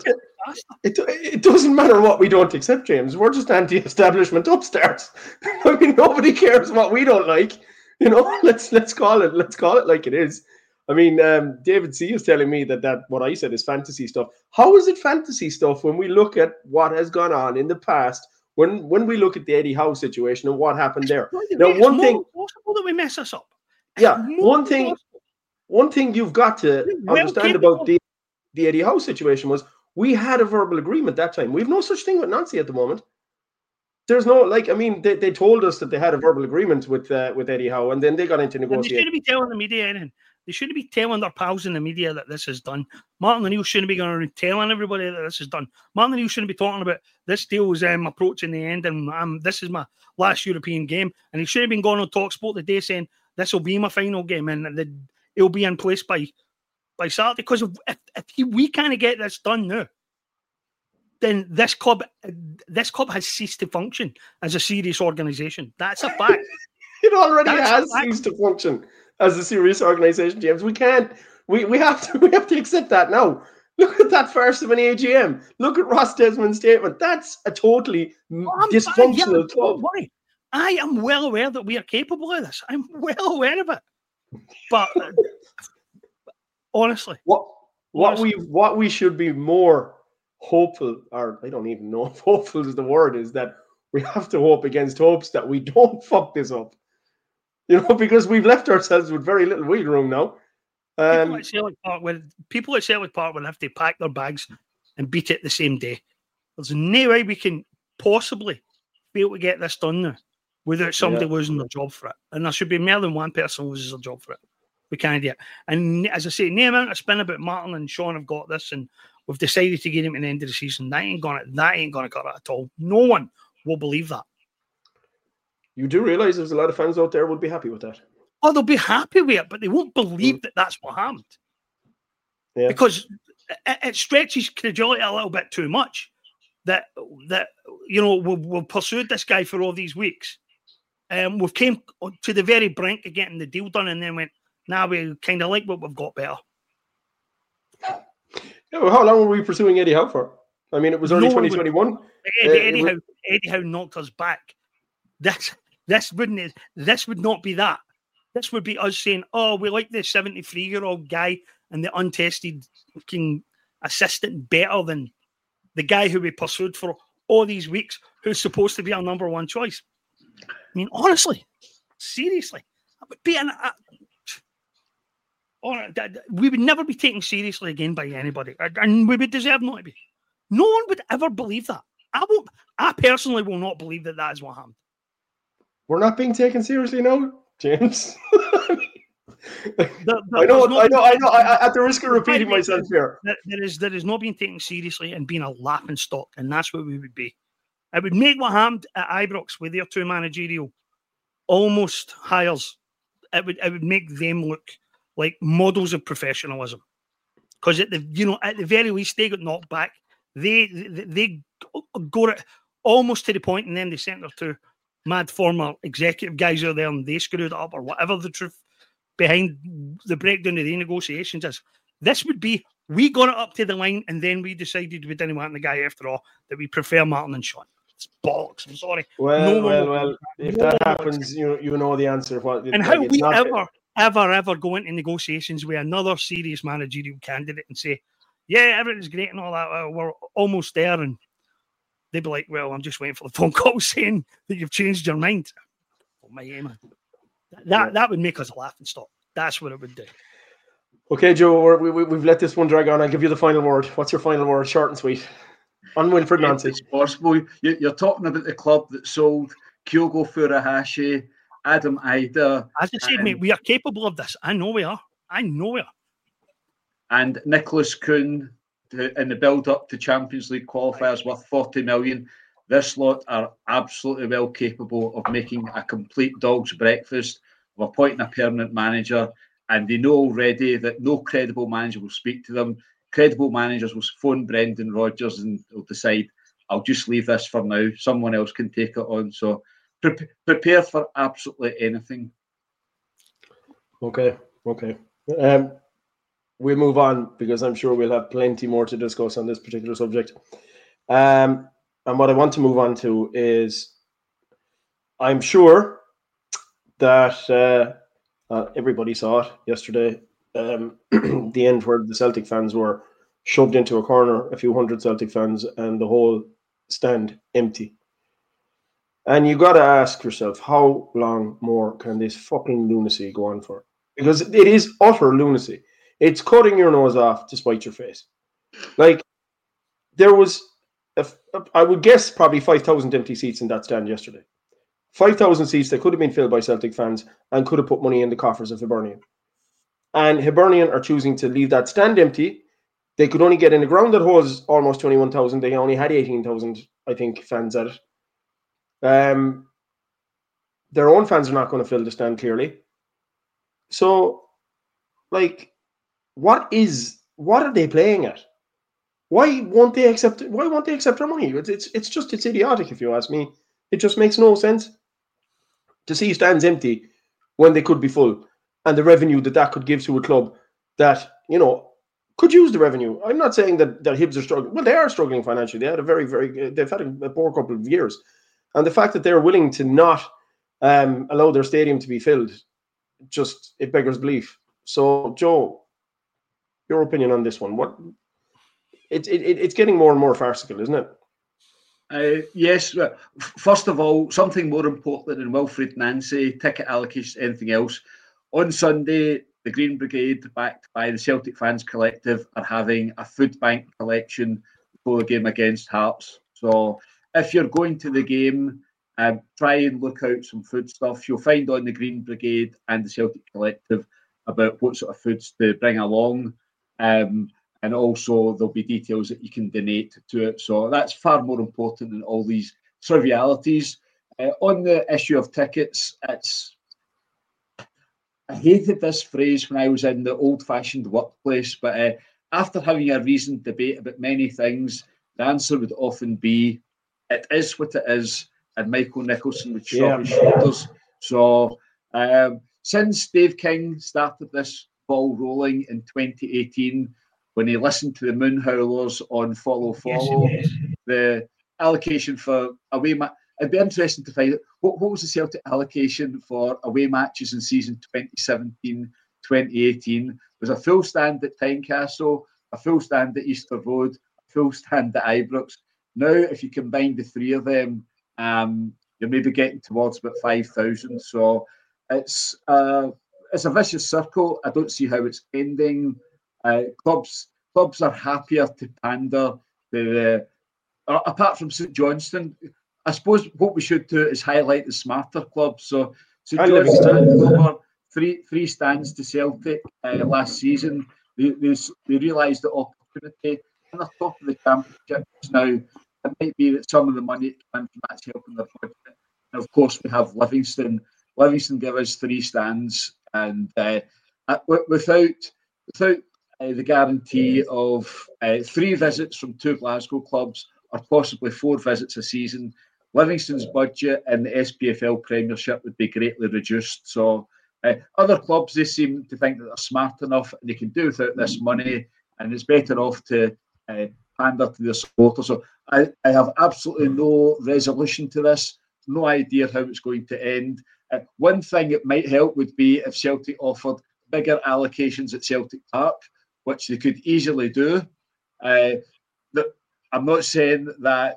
It doesn't matter what we don't accept, James. We're just anti-establishment upstarts. I mean, nobody cares what we don't like. Let's call it like it is. I mean, David C is telling me that what I said is fantasy stuff. How is it fantasy stuff when we look at what has gone on in the past? When we look at the Eddie Howe situation and what happened there. Now, one thing possible that we mess us up. Yeah, one thing you've got to understand about the Eddie Howe situation was we had a verbal agreement that time. We have no such thing with Nancy at the moment. There's no, they told us that they had a verbal agreement with Eddie Howe, and then they got into negotiations. They shouldn't be telling the media anything. They shouldn't be telling their pals in the media that this is done. Martin O'Neill shouldn't be going around telling everybody that this is done. Martin O'Neill shouldn't be talking about this deal is approaching the end and this is my last European game. And he should have been going on TalkSport the day saying this will be my final game and it'll be in place by Saturday. Because if we can't get this done now, then this club has ceased to function as a serious organisation. That's a fact. It already has ceased to function as a serious organisation, James. We can't. We have to accept that now. Look at that farce of an AGM. Look at Ross Desmond's statement. That's a totally dysfunctional club. Don't worry. I am well aware that we are capable of this. I'm well aware of it. But honestly, what we should be more hopeful, or I don't even know if hopeful is the word, is that we have to hope against hopes that we don't fuck this up. Because we've left ourselves with very little wiggle room now. People at Celtic Park will have to pack their bags and beat it the same day. There's no way we can possibly be able to get this done now without somebody losing their job for it. And there should be more than one person loses their job for it. We can't do it. And as I say, no amount of spin about Martin and Sean have got this, and we've decided to get him at the end of the season. That ain't gonna cut it at all. No one will believe that. You do realise there's a lot of fans out there would be happy with that. Oh, they'll be happy with it, but they won't believe that that's what happened. Yeah. Because it stretches credulity a little bit too much. That we've pursued this guy for all these weeks. We've came to the very brink of getting the deal done, and then went, "Nah, we kind of like what we've got better." Yeah, well, how long were we pursuing Eddie Howe for? I mean, it was early 2021. Eddie Howe knocked us back. This would not be that. This would be us saying, "Oh, we like the 73-year-old guy and the untested fucking assistant better than the guy who we pursued for all these weeks, who's supposed to be our number one choice." I mean, honestly, seriously, that would be we would never be taken seriously again by anybody, and we would deserve not to be. No one would ever believe that. I personally will not believe that is what happened. We're not being taken seriously now, James. I know. At the risk of repeating myself here, there is not being taken seriously and being a laughing stock, and that's what we would be. It would make what happened at Ibrox with their two managerial almost hires. It would make them look like models of professionalism, because at the very least they got knocked back. They got it almost to the point, and then they sent their two mad former executive guys out there, and they screwed it up, or whatever the truth behind the breakdown of the negotiations is. This would be, we got it up to the line, and then we decided we didn't want the guy after all, that we prefer Martin and Sean. It's bollocks. I'm sorry. Well. If that happens, you know the answer. And how we ever go into negotiations with another serious managerial candidate and say, "Yeah, everything's great and all that. We're almost there," and they'd be like, "Well, I'm just waiting for the phone call saying that you've changed your mind." Oh my man, that would make us a laughing stock. That's what it would do. Okay, Joe, we've let this one drag on. I'll give you the final word. What's your final word? Short and sweet. On Wilfred Nancy. It's possible. You're talking about the club that sold Kyogo Furuhashi, Adam Ida. As I said, mate, we are capable of this. I know we are. And Nicholas Kuhn in the build-up to Champions League qualifiers worth 40 million. This lot are absolutely well capable of making a complete dog's breakfast, of appointing a permanent manager, and they know already that no credible manager will speak to them. Credible managers will phone Brendan Rodgers and will decide, "I'll just leave this for now. Someone else can take it on." So prepare for absolutely anything. Okay. We'll move on, because I'm sure we'll have plenty more to discuss on this particular subject. And what I want to move on to is, I'm sure that everybody saw it yesterday, the end where the Celtic fans were shoved into a corner, a few hundred Celtic fans, and the whole stand empty. And you got to ask yourself, how long more can this fucking lunacy go on for? Because it is utter lunacy. It's cutting your nose off to spite your face. Like, there was, I would guess, probably 5,000 empty seats in that stand yesterday. 5,000 seats that could have been filled by Celtic fans and could have put money in the coffers of Hibernian. And Hibernian are choosing to leave that stand empty. They could only get in a ground that holds almost 21,000. They only had 18,000, I think, fans at it. Their own fans are not going to fill the stand, clearly. So, like, what are they playing at? Why won't they accept our money? It's idiotic, if you ask me. It just makes no sense to see stands empty when they could be full, and the revenue that could give to a club that, could use the revenue. I'm not saying that Hibs are struggling. Well, they are struggling financially. They had they've had a poor couple of years. And the fact that they're willing to not allow their stadium to be filled, it beggars belief. So, Joe, your opinion on this one? It's getting more and more farcical, isn't it? Yes. First of all, something more important than Wilfred Nancy, ticket allocation, anything else. On Sunday, the Green Brigade, backed by the Celtic Fans Collective, are having a food bank collection before the game against Hearts. So if you're going to the game, try and look out some food stuff. You'll find on the Green Brigade and the Celtic Collective about what sort of foods to bring along. And also there'll be details that you can donate to it. So that's far more important than all these trivialities. On the issue of tickets, I hated this phrase when I was in the old-fashioned workplace, but after having a reasoned debate about many things, the answer would often be, it is what it is, and Michael Nicholson would shrug his shoulders. So since Dave King started this ball rolling in 2018, when he listened to the Moon Howlers on Follow, the allocation for away match. It'd be interesting to find out what was the Celtic allocation for away matches in season 2017-2018. There's a full stand at Tynecastle, a full stand at Easter Road, a full stand at Ibrox. Now, if you combine the three of them, you're maybe getting towards about 5,000. So it's a vicious circle. I don't see how it's ending. Clubs are happier to pander to apart from St Johnstone. I suppose what we should do is highlight the smarter clubs. So St Johnstone handed over three stands to Celtic last season. They realised the opportunity and they're top of the championship now. It might be that some of the money comes from that's helping their budget. And of course, we have Livingston. Livingston give us 3 stands, and without the guarantee of 3 visits from 2 Glasgow clubs or possibly 4 visits a season, Livingston's budget in the SPFL Premiership would be greatly reduced. So other clubs, they seem to think that they're smart enough and they can do without this money, and it's better off to pander to their supporters. So I have absolutely no resolution to this, no idea how it's going to end. One thing it might help would be if Celtic offered bigger allocations at Celtic Park, which they could easily do. I'm not saying that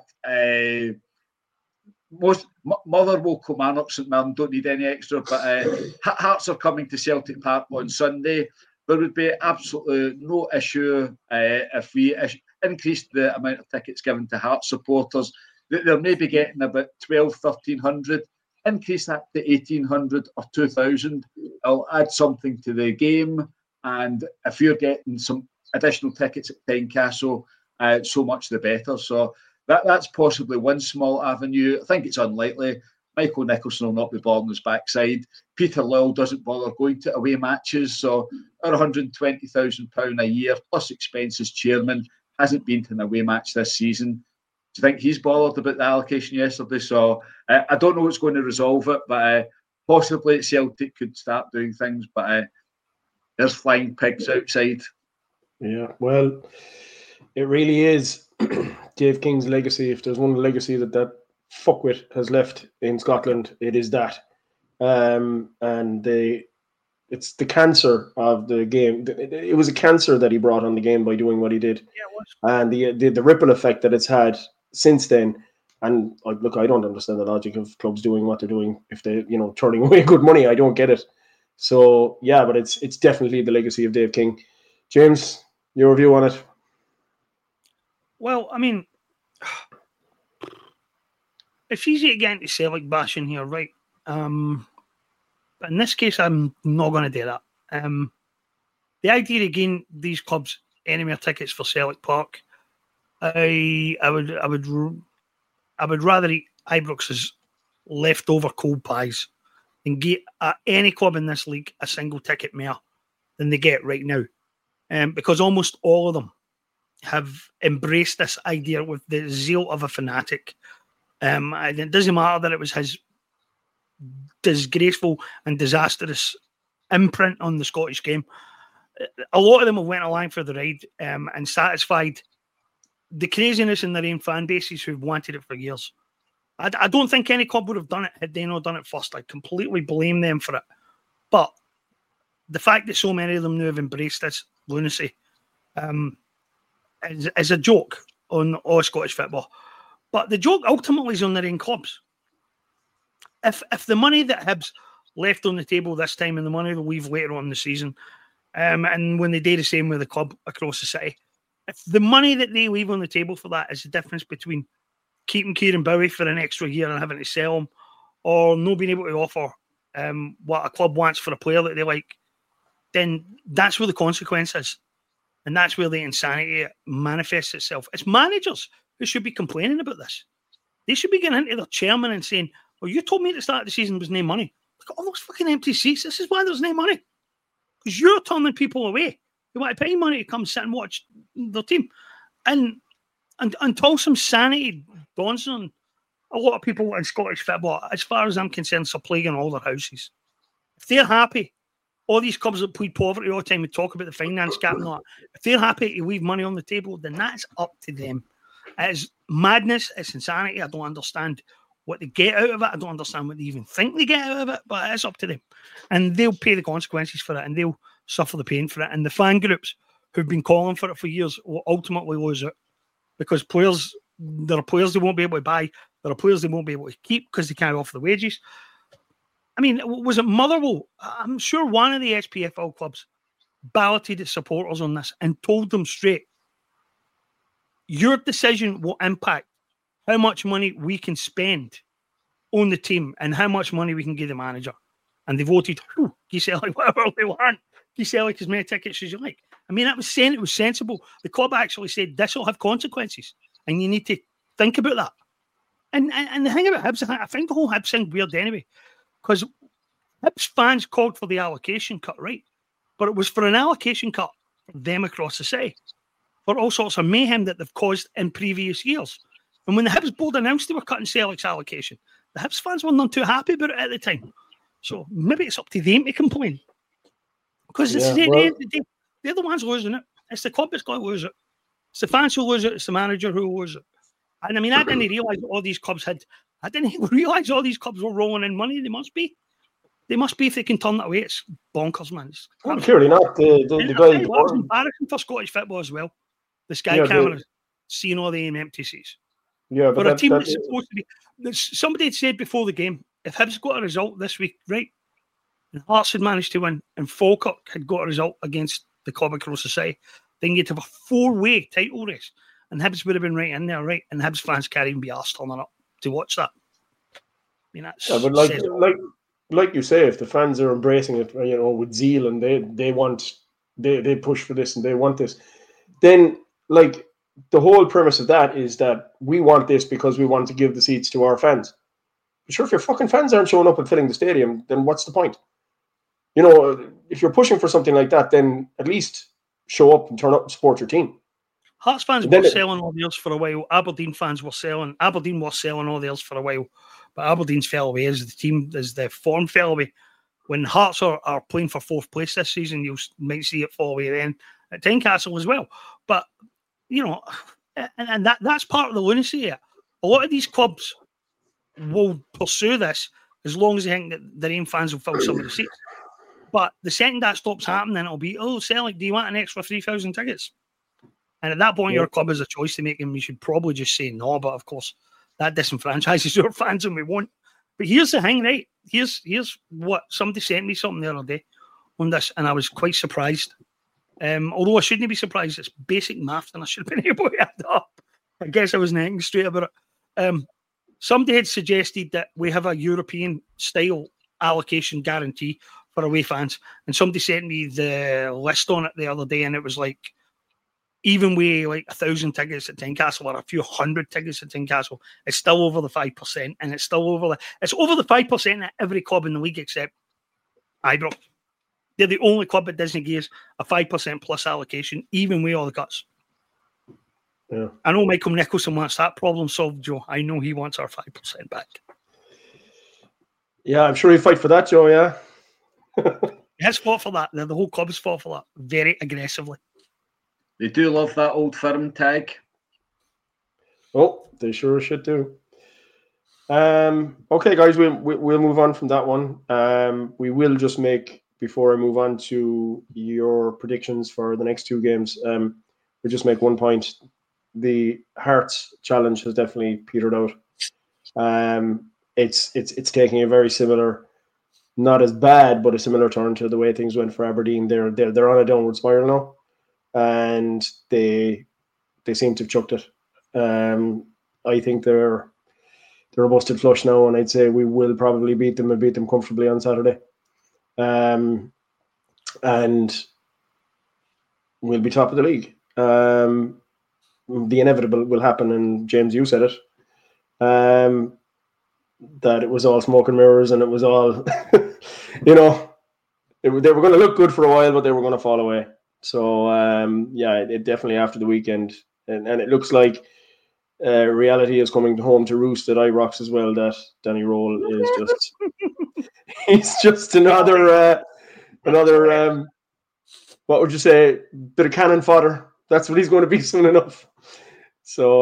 most Motherwell, Kilmarnock, St Mirren don't need any extra, but Hearts are coming to Celtic Park on Sunday. There would be absolutely no issue if we increased the amount of tickets given to Hearts supporters. They're maybe getting about 1,200-1,300. Increase that to 1,800 or 2,000. It'll add something to the game. And if you're getting some additional tickets at Tynecastle, so much the better. So that's possibly one small avenue. I think it's unlikely. Michael Nicholson will not be bothering his backside. Peter Lowell doesn't bother going to away matches. So our £120,000 a year plus expenses chairman hasn't been to an away match this season. Do you think he's bothered about the allocation yesterday? So I don't know what's going to resolve it, but possibly Celtic could start doing things. But there's flying pigs outside. Yeah, well, it really is Dave King's legacy. If there's one legacy that fuckwit has left in Scotland, it is that. And it's the cancer of the game. It was a cancer that he brought on the game by doing what he did. Yeah, it was. And the ripple effect that it's had since then. And look, I don't understand the logic of clubs doing what they're doing if they, turning away good money. I don't get it. So yeah, but it's definitely the legacy of Dave King. James, your view on it? Well, I mean, it's easy to get into Celtic bashing here, right? But in this case, I'm not going to do that. The idea of getting these clubs anywhere tickets for Celtic Park, I would rather eat Ibrox's leftover cold pies than get any club in this league a single ticket more than they get right now, because almost all of them have embraced this idea with the zeal of a fanatic. And it doesn't matter that it was his disgraceful and disastrous imprint on the Scottish game. A lot of them have went along for the ride and satisfied the craziness in their own fan bases who've wanted it for years. I don't think any club would have done it had they not done it first. I completely blame them for it. But the fact that so many of them now have embraced this lunacy is a joke on all Scottish football. But the joke ultimately is on their own clubs. If the money that Hibs left on the table this time and the money they'll leave later on in the season, and when they do the same with the club across the city, if the money that they leave on the table for that is the difference between keeping Kieran Bowie for an extra year and having to sell him, or not being able to offer what a club wants for a player that they like, then that's where the consequence is. And that's where the insanity manifests itself. It's managers who should be complaining about this. They should be getting into their chairman and saying, well, you told me at the start of the season there was no money. Look at all those fucking empty seats. This is why there's no money. Because you're turning people away. They want to pay money to come sit and watch their team. And until some sanity dawns on a lot of people in Scottish football, as far as I'm concerned, are plaguing all their houses. If they're happy, all these clubs that plead poverty all the time, we talk about the finance gap and all that. If they're happy to leave money on the table, then that's up to them. It is madness. It's insanity. I don't understand what they get out of it. I don't understand what they even think they get out of it, but it's up to them. And they'll pay the consequences for it, and they'll suffer the pain for it. And the fan groups who've been calling for it for years will ultimately lose it, because there are players they won't be able to buy. There are players they won't be able to keep because they can't offer the wages. I mean, was it Motherwell? I'm sure one of the SPFL clubs balloted its supporters on this and told them straight, your decision will impact how much money we can spend on the team and how much money we can give the manager. And they voted, you sell like whatever they want. You sell like as many tickets as you like. I mean, it was sensible. The club actually said this will have consequences and you need to think about that. And the thing about Hibs, I think the whole Hibs thing weird anyway, because Hibs fans called for the allocation cut, right? But it was for an allocation cut for them across the city, for all sorts of mayhem that they've caused in previous years. And when the Hibs board announced they were cutting Celtic's allocation, the Hibs fans were not too happy about it at the time. So maybe it's up to them to complain. Because at the end of the day, they're the ones losing it. It's the club that's going to lose it. It's the fans who lose it. It's the manager who will lose it. And I mean, I didn't realise all these clubs were rolling in money. They must be. They must be if they can turn that away. It's bonkers, man. Well, clearly not. The guy. It was embarrassing for Scottish football as well. The Sky cameras seeing all the empty seats. Yeah, but a team that's supposed to be. Somebody had said before the game, if Hibs got a result this week, right, and Hearts had managed to win, and Falkirk had got a result against the club across the city, then you'd have a 4-way title race. And Hibs would have been right in there, right? And Hibs fans can't even be arsed turning up to watch that. I mean, that's but like you say, if the fans are embracing it, with zeal, and they push for this and they want this, then like the whole premise of that is that we want this because we want to give the seats to our fans. But sure, if your fucking fans aren't showing up and filling the stadium, then what's the point? If you're pushing for something like that, then at least show up and turn up and support your team. Hearts fans were selling all theirs for a while. Aberdeen fans were selling. Aberdeen was selling all theirs for a while, but Aberdeen's fell away as the form fell away. When Hearts are playing for 4th place this season, you might see it fall away then at Tynecastle as well. But and that's part of the lunacy here. A lot of these clubs will pursue this as long as they think that their own fans will fill some of the seats. But the second that stops happening, it'll be, Celtic, do you want an extra 3,000 tickets? And at that point, your club has a choice to make, and we should probably just say no. But of course, that disenfranchises your fans, and we won't. But here's the thing, right? Here's what somebody sent me something the other day on this, and I was quite surprised. Although I shouldn't be surprised, it's basic math, and I should have been able to add it up. I guess I wasn't thinking straight about it. Somebody had suggested that we have a European style allocation guarantee for away fans, and somebody sent me the list on it the other day, and it was like, even with like 1,000 tickets at Tynecastle or a few hundred tickets at Tynecastle, it's still over the 5%, and it's over the 5% at every club in the league except Ibrox. They're the only club that Disney gives a 5% plus allocation, even with all the cuts. Yeah. I know Michael Nicholson wants that problem solved, Joe. I know he wants our 5% back. Yeah, I'm sure he'd fight for that, Joe, yeah. He has fought for that. The whole club has fought for that very aggressively. They do love that old firm tag. Oh, they sure should do. Okay, guys, we'll move on from that one. We will just make, before I move on to your predictions for the next 2 games, we'll just make one point. the Hearts challenge has definitely petered out. It's taking a very similar, not as bad, but a similar turn to the way things went for Aberdeen. They're on a downward spiral now, and they seem to have chucked it. I think they're a busted flush now, and I'd say we will probably beat them and beat them comfortably on Saturday. And we'll be top of the league. The inevitable will happen, and James, you said it. That it was all smoke and mirrors, and it was all, they were going to look good for a while, but they were going to fall away. So, it definitely after the weekend, and it looks like reality is coming home to roost at Ibrox as well, that Danny Roll is just, he's just another, what would you say, bit of cannon fodder. That's what he's going to be soon enough. So,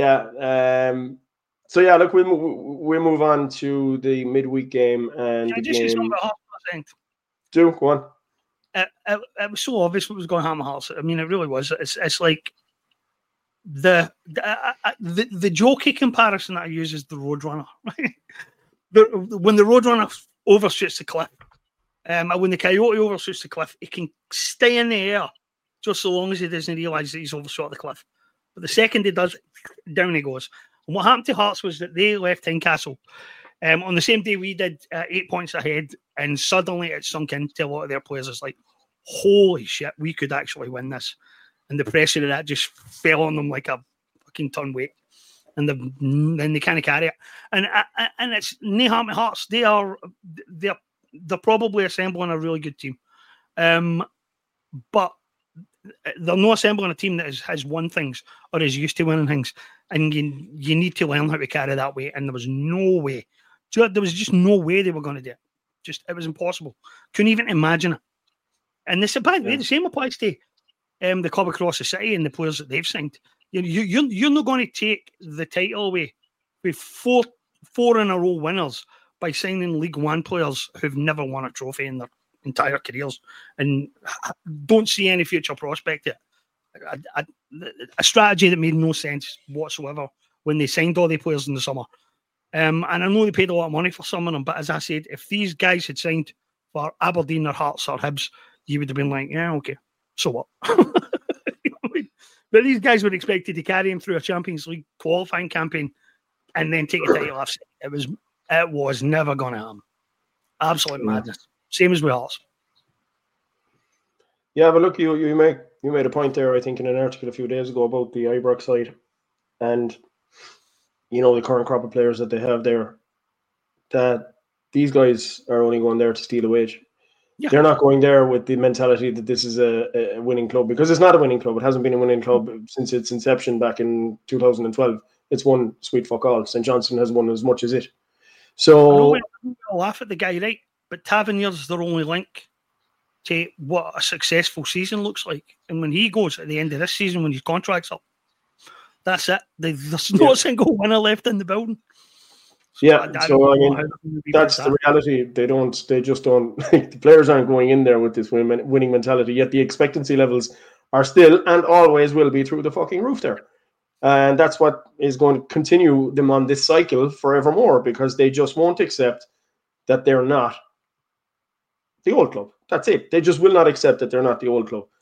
look, we'll move on to the midweek game. And can I just say something about Hearts? Do, go on. It was so obvious what was going on with Hearts. I mean, it really was. It's like the jokey comparison that I use is the Roadrunner. Right? When the Roadrunner overshoots the cliff, when the Coyote overshoots the cliff, he can stay in the air just so long as he doesn't realise that he's overshot the cliff. But the second he does, down he goes. And what happened to Hearts was that they left Tynecastle on the same day we did, 8 points ahead, and suddenly it sunk into a lot of their players. It's like, holy shit, we could actually win this. And the pressure of that just fell on them like a fucking ton weight. And then they kind of carry it. And it's no harm at Hearts. They're probably assembling a really good team. But they're not assembling a team that has won things or is used to winning things. And you need to learn how to carry that weight. And there was no way. There was just no way they were going to do it. It was impossible. Couldn't even imagine it. And the same applies to the club across the city and the players that they've signed. You're not going to take the title away with four in a row winners by signing League One players who've never won a trophy in their entire careers and don't see any future prospect yet. A strategy that made no sense whatsoever when they signed all the players in the summer. And I know they paid a lot of money for some of them, but as I said, if these guys had signed for Aberdeen or Hearts or Hibs, you would have been like, yeah, okay, so what? You know what I mean? But these guys were expected to carry him through a Champions League qualifying campaign and then take a title off. It was never going to happen. Absolute madness. Same as with Hearts. Yeah, but look, you made a point there, I think, in an article a few days ago about the Ibrox side, and the current crop of players that they have there. That these guys are only going there to steal a wage. Yeah. They're not going there with the mentality that this is a winning club, because it's not a winning club. It hasn't been a winning club since its inception back in 2012. It's won sweet fuck all. St. Johnstone has won as much as it. So I laugh at the guy, right? But Tavernier's their only link to what a successful season looks like. And when he goes at the end of this season, when his contract's up, that's it. There's not a single winner left in the building. So that's the reality. They just don't. The players aren't going in there with this winning mentality. Yet the expectancy levels are still and always will be through the fucking roof there, and that's what is going to continue them on this cycle forevermore, because they just won't accept that they're not the old club. That's it. They just will not accept that they're not the old club.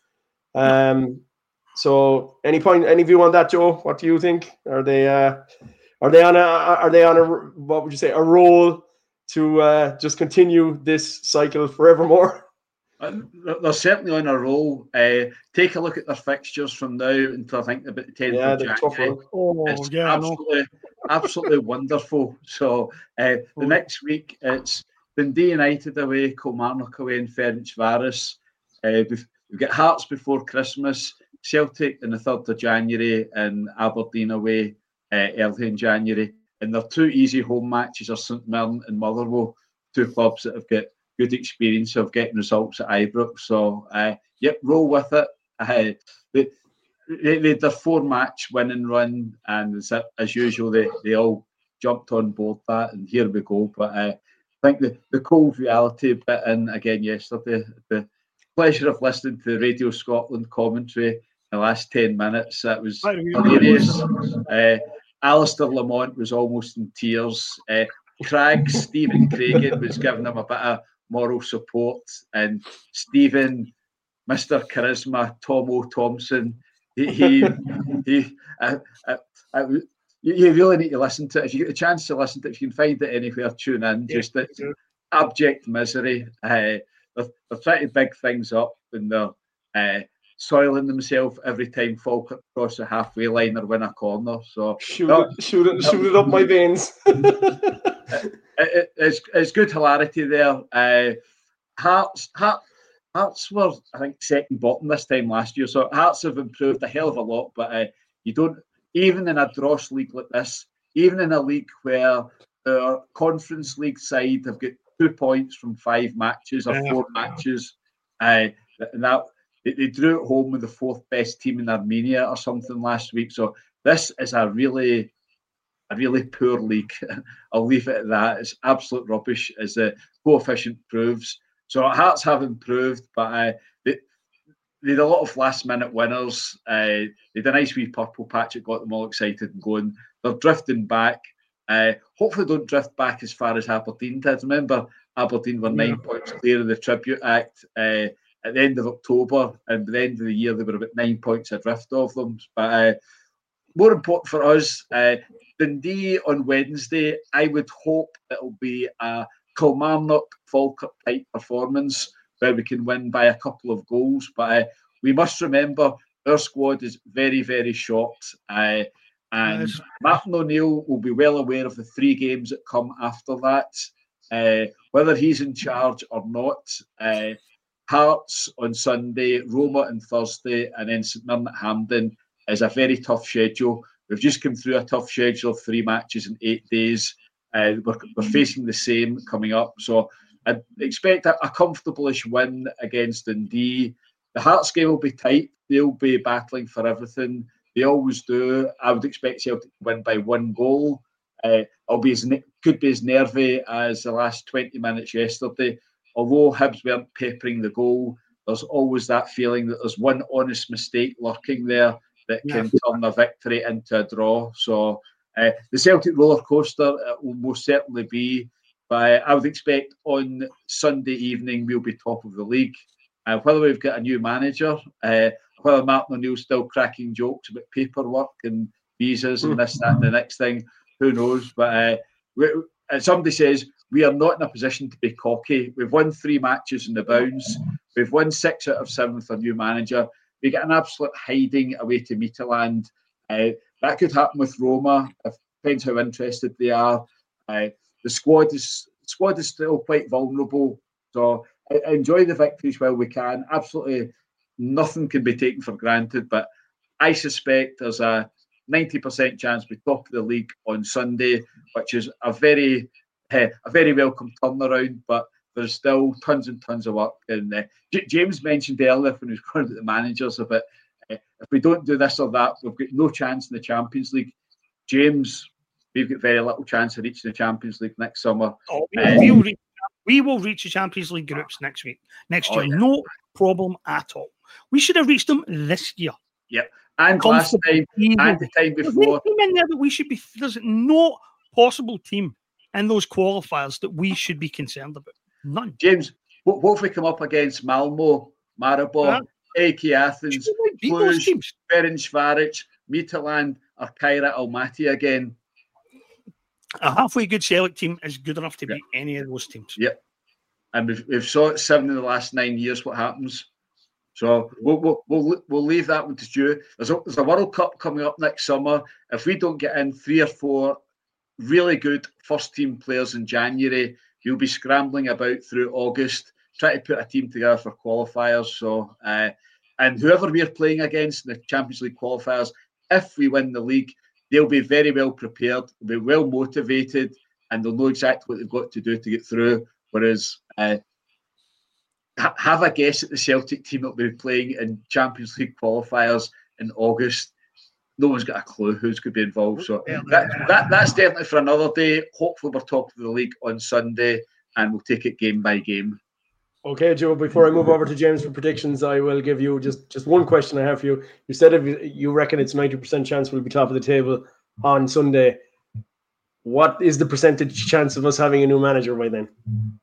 So, any view on that, Joe? What do you think? Are they on a what would you say, a roll to just continue this cycle forevermore? They're certainly on a roll. Take a look at their fixtures from now until I think about the 10th of January. Absolutely wonderful. So the next week it's Dundee United away, Kilmarnock away, and Ferencváros. We've got Hearts before Christmas, Celtic on the 3rd of January, and Aberdeen away early in January. And their two easy home matches are St Mirren and Motherwell, two clubs that have got good experience of getting results at Ibrox. So, roll with it. They had their 4-match winning run, and as usual, they all jumped on board that, and here we go. But I think the cold reality bit in again yesterday, the pleasure of listening to Radio Scotland commentary. the last 10 minutes. That was hilarious. Alistair Lamont was almost in tears. Stephen Craigan was giving him a bit of moral support, and Stephen, Mr. Charisma, Tomo Thompson, you really need to listen to it. If you get a chance to listen to it, if you can find it anywhere, tune in. Just it's abject misery. They're trying to big things up, and they're soiling themselves every time Falkirk cross the halfway line or win a corner. So shoot it up my veins. It's good hilarity there. Hearts were, I think, second bottom this time last year, so Hearts have improved a hell of a lot. But you don't, even in a dross league like this, even in a league where our Conference League side have got 2 points from 5 matches or 4 matches, and that they drew at home with the 4th best team in Armenia or something last week. So this is a really poor league. I'll leave it at that. It's absolute rubbish, as the coefficient proves. So Hearts have improved, but they had a lot of last-minute winners. They had a nice wee purple patch that got them all excited and going. They're drifting back. Hopefully don't drift back as far as Aberdeen did. Remember, Aberdeen were 9 points clear of the Tribute Act at the end of October, and by the end of the year they were about 9 points adrift of them. But more important for us, Dundee on Wednesday, I would hope it'll be a Kilmarnock Falkirk type performance where we can win by a couple of goals. But we must remember our squad is very, very short. And Martin O'Neill will be well aware of the 3 games that come after that. Whether he's in charge or not, Hearts on Sunday, Roma on Thursday, and then St Mirren at Hampden is a very tough schedule. We've just come through a tough schedule of 3 matches in 8 days. We're facing the same coming up. So I expect a comfortable-ish win against Dundee. The Hearts game will be tight. They'll be battling for everything. They always do. I would expect Celtic to win by 1 goal. Could be as nervy as the last 20 minutes yesterday. Although Hibs weren't peppering the goal, there's always that feeling that there's one honest mistake lurking there that can turn a victory into a draw. So the Celtic roller coaster will most certainly be. But I would expect on Sunday evening we'll be top of the league. Whether we've got a new manager, whether Martin O'Neill's still cracking jokes about paperwork and visas and this, that, and the next thing, who knows? But somebody says we are not in a position to be cocky. We've won 3 matches in the bounce. We've won 6 out of 7 with a new manager. We get an absolute hiding away to Midtjylland. That could happen with Roma. It depends how interested they are. The squad is still quite vulnerable. So enjoy the victories while we can. Absolutely nothing can be taken for granted. But I suspect there's a 90% chance we top of the league on Sunday, which is a very welcome turnaround. But there's still tons and tons of work. And James mentioned earlier when he was going to the managers about if we don't do this or that, we've got no chance in the Champions League. James, we've got very little chance of reaching the Champions League next summer. We will reach the Champions League groups next year. Yeah. No problem at all. We should have reached them this year. Yeah. And last time, and the time before. There's no possible team in those qualifiers that we should be concerned about. None. James, what if we come up against Malmo, Maribor, AEK Athens, Cluj, Ferencvaros, Midtjylland, or Kairat Almaty again? A halfway good Celtic team is good enough to beat any of those teams. Yep. And we've saw it 7 in the last 9 years, what happens. So we'll leave that one to Stu. There's a World Cup coming up next summer. If we don't get in 3 or 4 really good first-team players in January, you'll be scrambling about through August, trying to put a team together for qualifiers. So, and whoever we're playing against in the Champions League qualifiers, if we win the league, they'll be very well prepared, they'll be well motivated, and they'll know exactly what they've got to do to get through. Whereas, have a guess at the Celtic team that will be playing in Champions League qualifiers in August. No one's got a clue who's going to be involved. So that's definitely for another day. Hopefully we're top of the league on Sunday and we'll take it game by game. Okay, Joe, before I move over to James for predictions, I will give you just one question I have for you. You said if you reckon it's 90% chance we'll be top of the table on Sunday. What is the percentage chance of us having a new manager by then?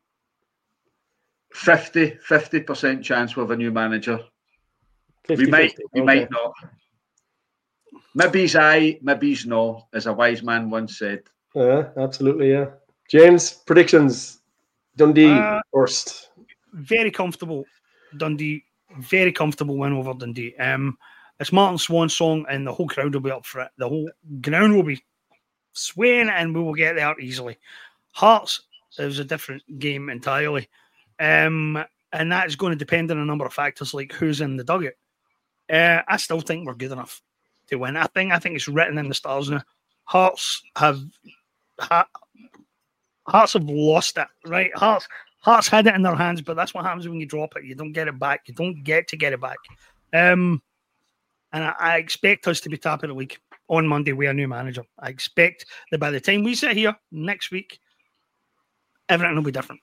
50% chance we'll have a new manager. 50, we might 50. we Okay. might not. Maybe's aye, maybe's no, as a wise man once said. Absolutely, yeah. James, predictions. Dundee first. Very comfortable Dundee. Very comfortable win over Dundee. It's Martin Swan's song, and the whole crowd will be up for it. The whole ground will be swaying, and we will get there easily. Hearts is a different game entirely, and that is going to depend on a number of factors like who's in the dugout. I still think we're good enough to win. I think it's written in the stars now. Hearts have lost it, right? Hearts had it in their hands, but that's what happens when you drop it. You don't get it back. You don't get to get it back. And I expect us to be top of the league on Monday with a new manager. I expect that by the time we sit here next week, everything will be different.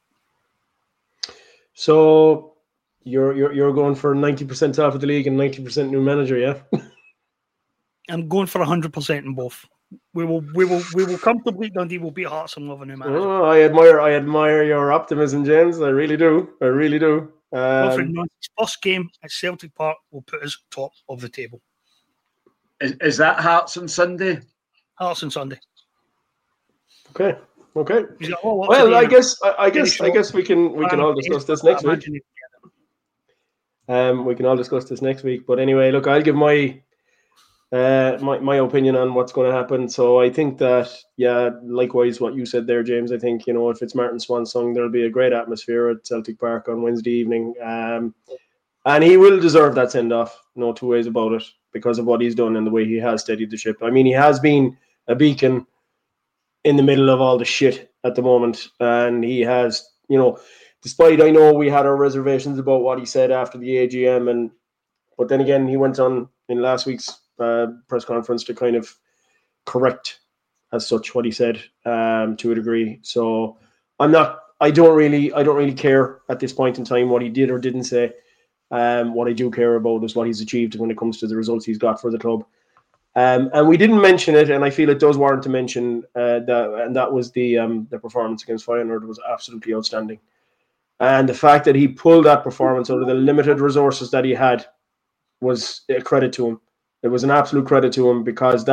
So you're going for 90% top of the league and 90% new manager, yeah? I'm going for 100% in both. We will comfortably Dundee will beat Hearts and love a new manager. Oh, I admire your optimism, James. I really do. Wilfred Nancy's first game at Celtic Park will put us top of the table. Is that Hearts on Sunday? Hearts on Sunday. Okay. Well, I guess we can all discuss this next week. We can all discuss this next week. But anyway, look, I'll give my opinion on what's going to happen. So I think that, yeah, likewise what you said there, James. I think, if it's Martin Swan's song, there'll be a great atmosphere at Celtic Park on Wednesday evening. And he will deserve that send-off, no two ways about it, because of what he's done and the way he has steadied the ship. I mean, he has been a beacon in the middle of all the shit at the moment. And he has, despite, I know we had our reservations about what he said after the AGM, but then again, he went on in last week's press conference to kind of correct as such what he said to a degree. So I don't really care at this point in time what he did or didn't say. What I do care about is what he's achieved when it comes to the results he's got for the club. And we didn't mention it, and I feel it does warrant to mention that was the performance against Feyenoord was absolutely outstanding. And the fact that he pulled that performance out of the limited resources that he had was a credit to him. It was an absolute credit to him, because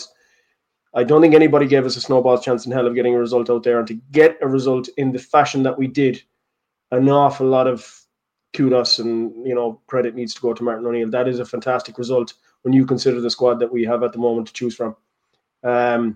I don't think anybody gave us a snowball's chance in hell of getting a result out there, and to get a result in the fashion that we did, an awful lot of kudos and credit needs to go to Martin O'Neill. That is a fantastic result when you consider the squad that we have at the moment to choose from, and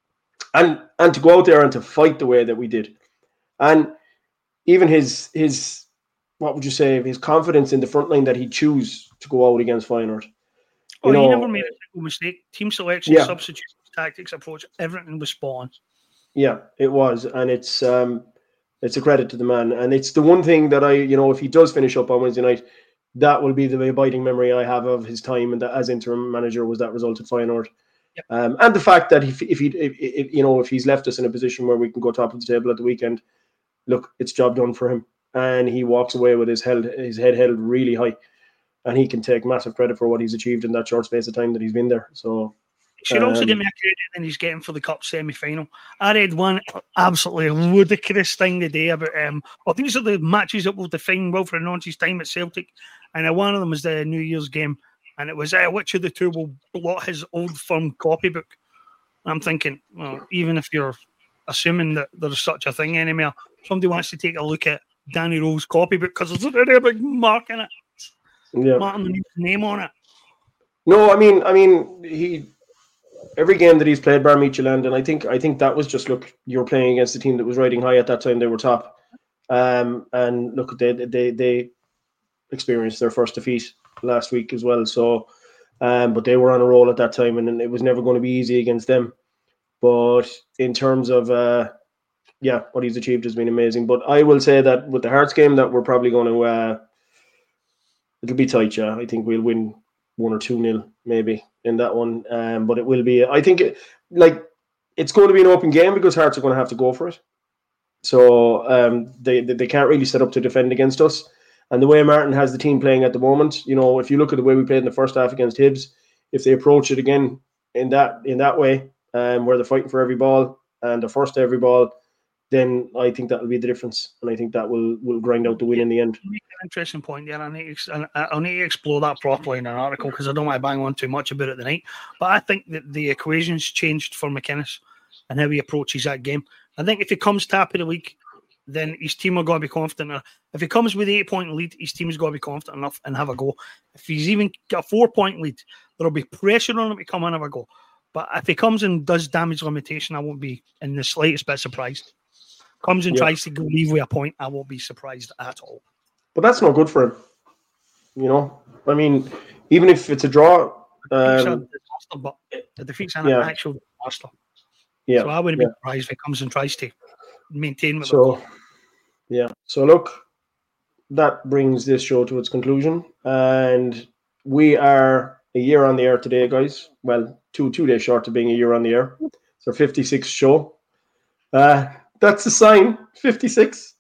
to go out there and to fight the way that we did, and even his what would you say, his confidence in the front line that he chose to go out against Feyenoord. He never made a single mistake. Team selection, substitutes, tactics, approach, everything was spot on. Yeah, it was, and it's a credit to the man. And it's the one thing that if he does finish up on Wednesday night, that will be the abiding memory I have of his time and as interim manager, was that result at Feyenoord. Yep. And the fact that if he's left us in a position where we can go top of the table at the weekend, look, it's job done for him, and he walks away with his head held really high, and he can take massive credit for what he's achieved in that short space of time that he's been there. So should also give me a credit that he's getting for the cup semi-final. I read one absolutely ludicrous thing today about these are the matches that will define Wilfred Nancy's time at Celtic, and one of them was the New Year's game, and it was which of the two will blot his old firm copybook. I'm thinking, well, even if you're assuming that there's such a thing anymore, somebody wants to take a look at Danny Rowe's copybook because there's already a big mark in it. Yeah. Martin O'Neill's name on it. No, I mean he. Every game that he's played, bar Midtjylland, and I think that was just, look, you're playing against a team that was riding high at that time. They were top, and look, they experienced their first defeat last week as well. So, but they were on a roll at that time, and it was never going to be easy against them. But in terms of what he's achieved has been amazing. But I will say that with the Hearts game, that we're probably going to it'll be tight. Yeah, I think we'll win 1 or 2-0 maybe in that one, but it will be. I think it's going to be an open game because Hearts are going to have to go for it. So they can't really set up to defend against us. And the way Martin has the team playing at the moment, if you look at the way we played in the first half against Hibs, if they approach it again in that way, where they're fighting for every ball and they're first to every ball, then I think that will be the difference, and I think that will grind out the win in the end. You make an interesting point there. I'll need to explore that properly in an article because I don't want to bang on too much about it tonight. But I think that the equations changed for McInnes and how he approaches that game. I think if he comes top of the league, then his team are going to be confident. If he comes with 8-point lead, his team is going to be confident enough and have a go. If he's even got a 4-point lead, there'll be pressure on him to come and have a go. But if he comes and does damage limitation, I won't be in the slightest bit surprised. Comes and tries to leave with a point, I won't be surprised at all. But that's not good for him. I mean, even if it's a draw, but the defeat's an actual disaster. Yeah. So I wouldn't be surprised if he comes and tries to maintain with So look, that brings this show to its conclusion, and we are a year on the air today, guys. Well, two days short of being a year on the air. It's our 56th show. That's a sign, 56.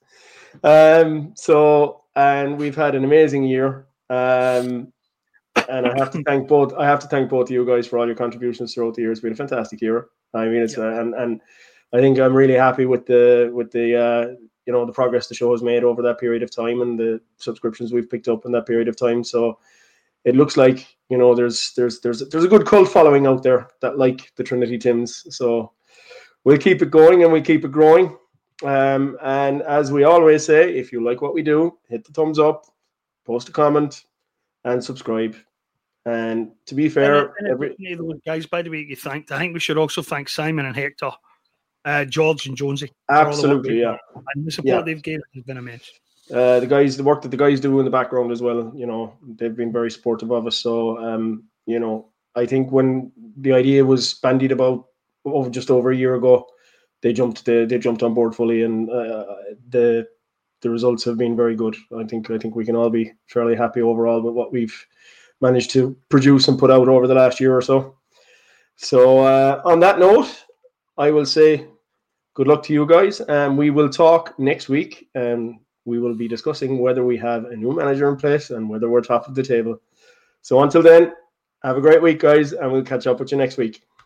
And we've had an amazing year. And I have to thank both of you guys for all your contributions throughout the year. It's been a fantastic year. I mean, it's and I think I'm really happy with the the progress the show has made over that period of time and the subscriptions we've picked up in that period of time. So it looks like there's a good cult following out there that like the Trinity Tims. So we'll keep it going and we'll keep it growing. And as we always say, if you like what we do, hit the thumbs up, post a comment, and subscribe. And to be fair, guys, by the way, I think we should also thank Simon and Hector, George and Jonesy. Absolutely, yeah. And the support they've given has been immense. The work that the guys do in the background as well, they've been very supportive of us. So, I think when the idea was bandied about just over a year ago, they jumped on board fully, and the results have been very good. I think we can all be fairly happy overall with what we've managed to produce and put out over the last year or so. So on that note, I will say good luck to you guys, and we will talk next week, and we will be discussing whether we have a new manager in place and whether we're top of the table. So until then, have a great week, guys, and we'll catch up with you next week.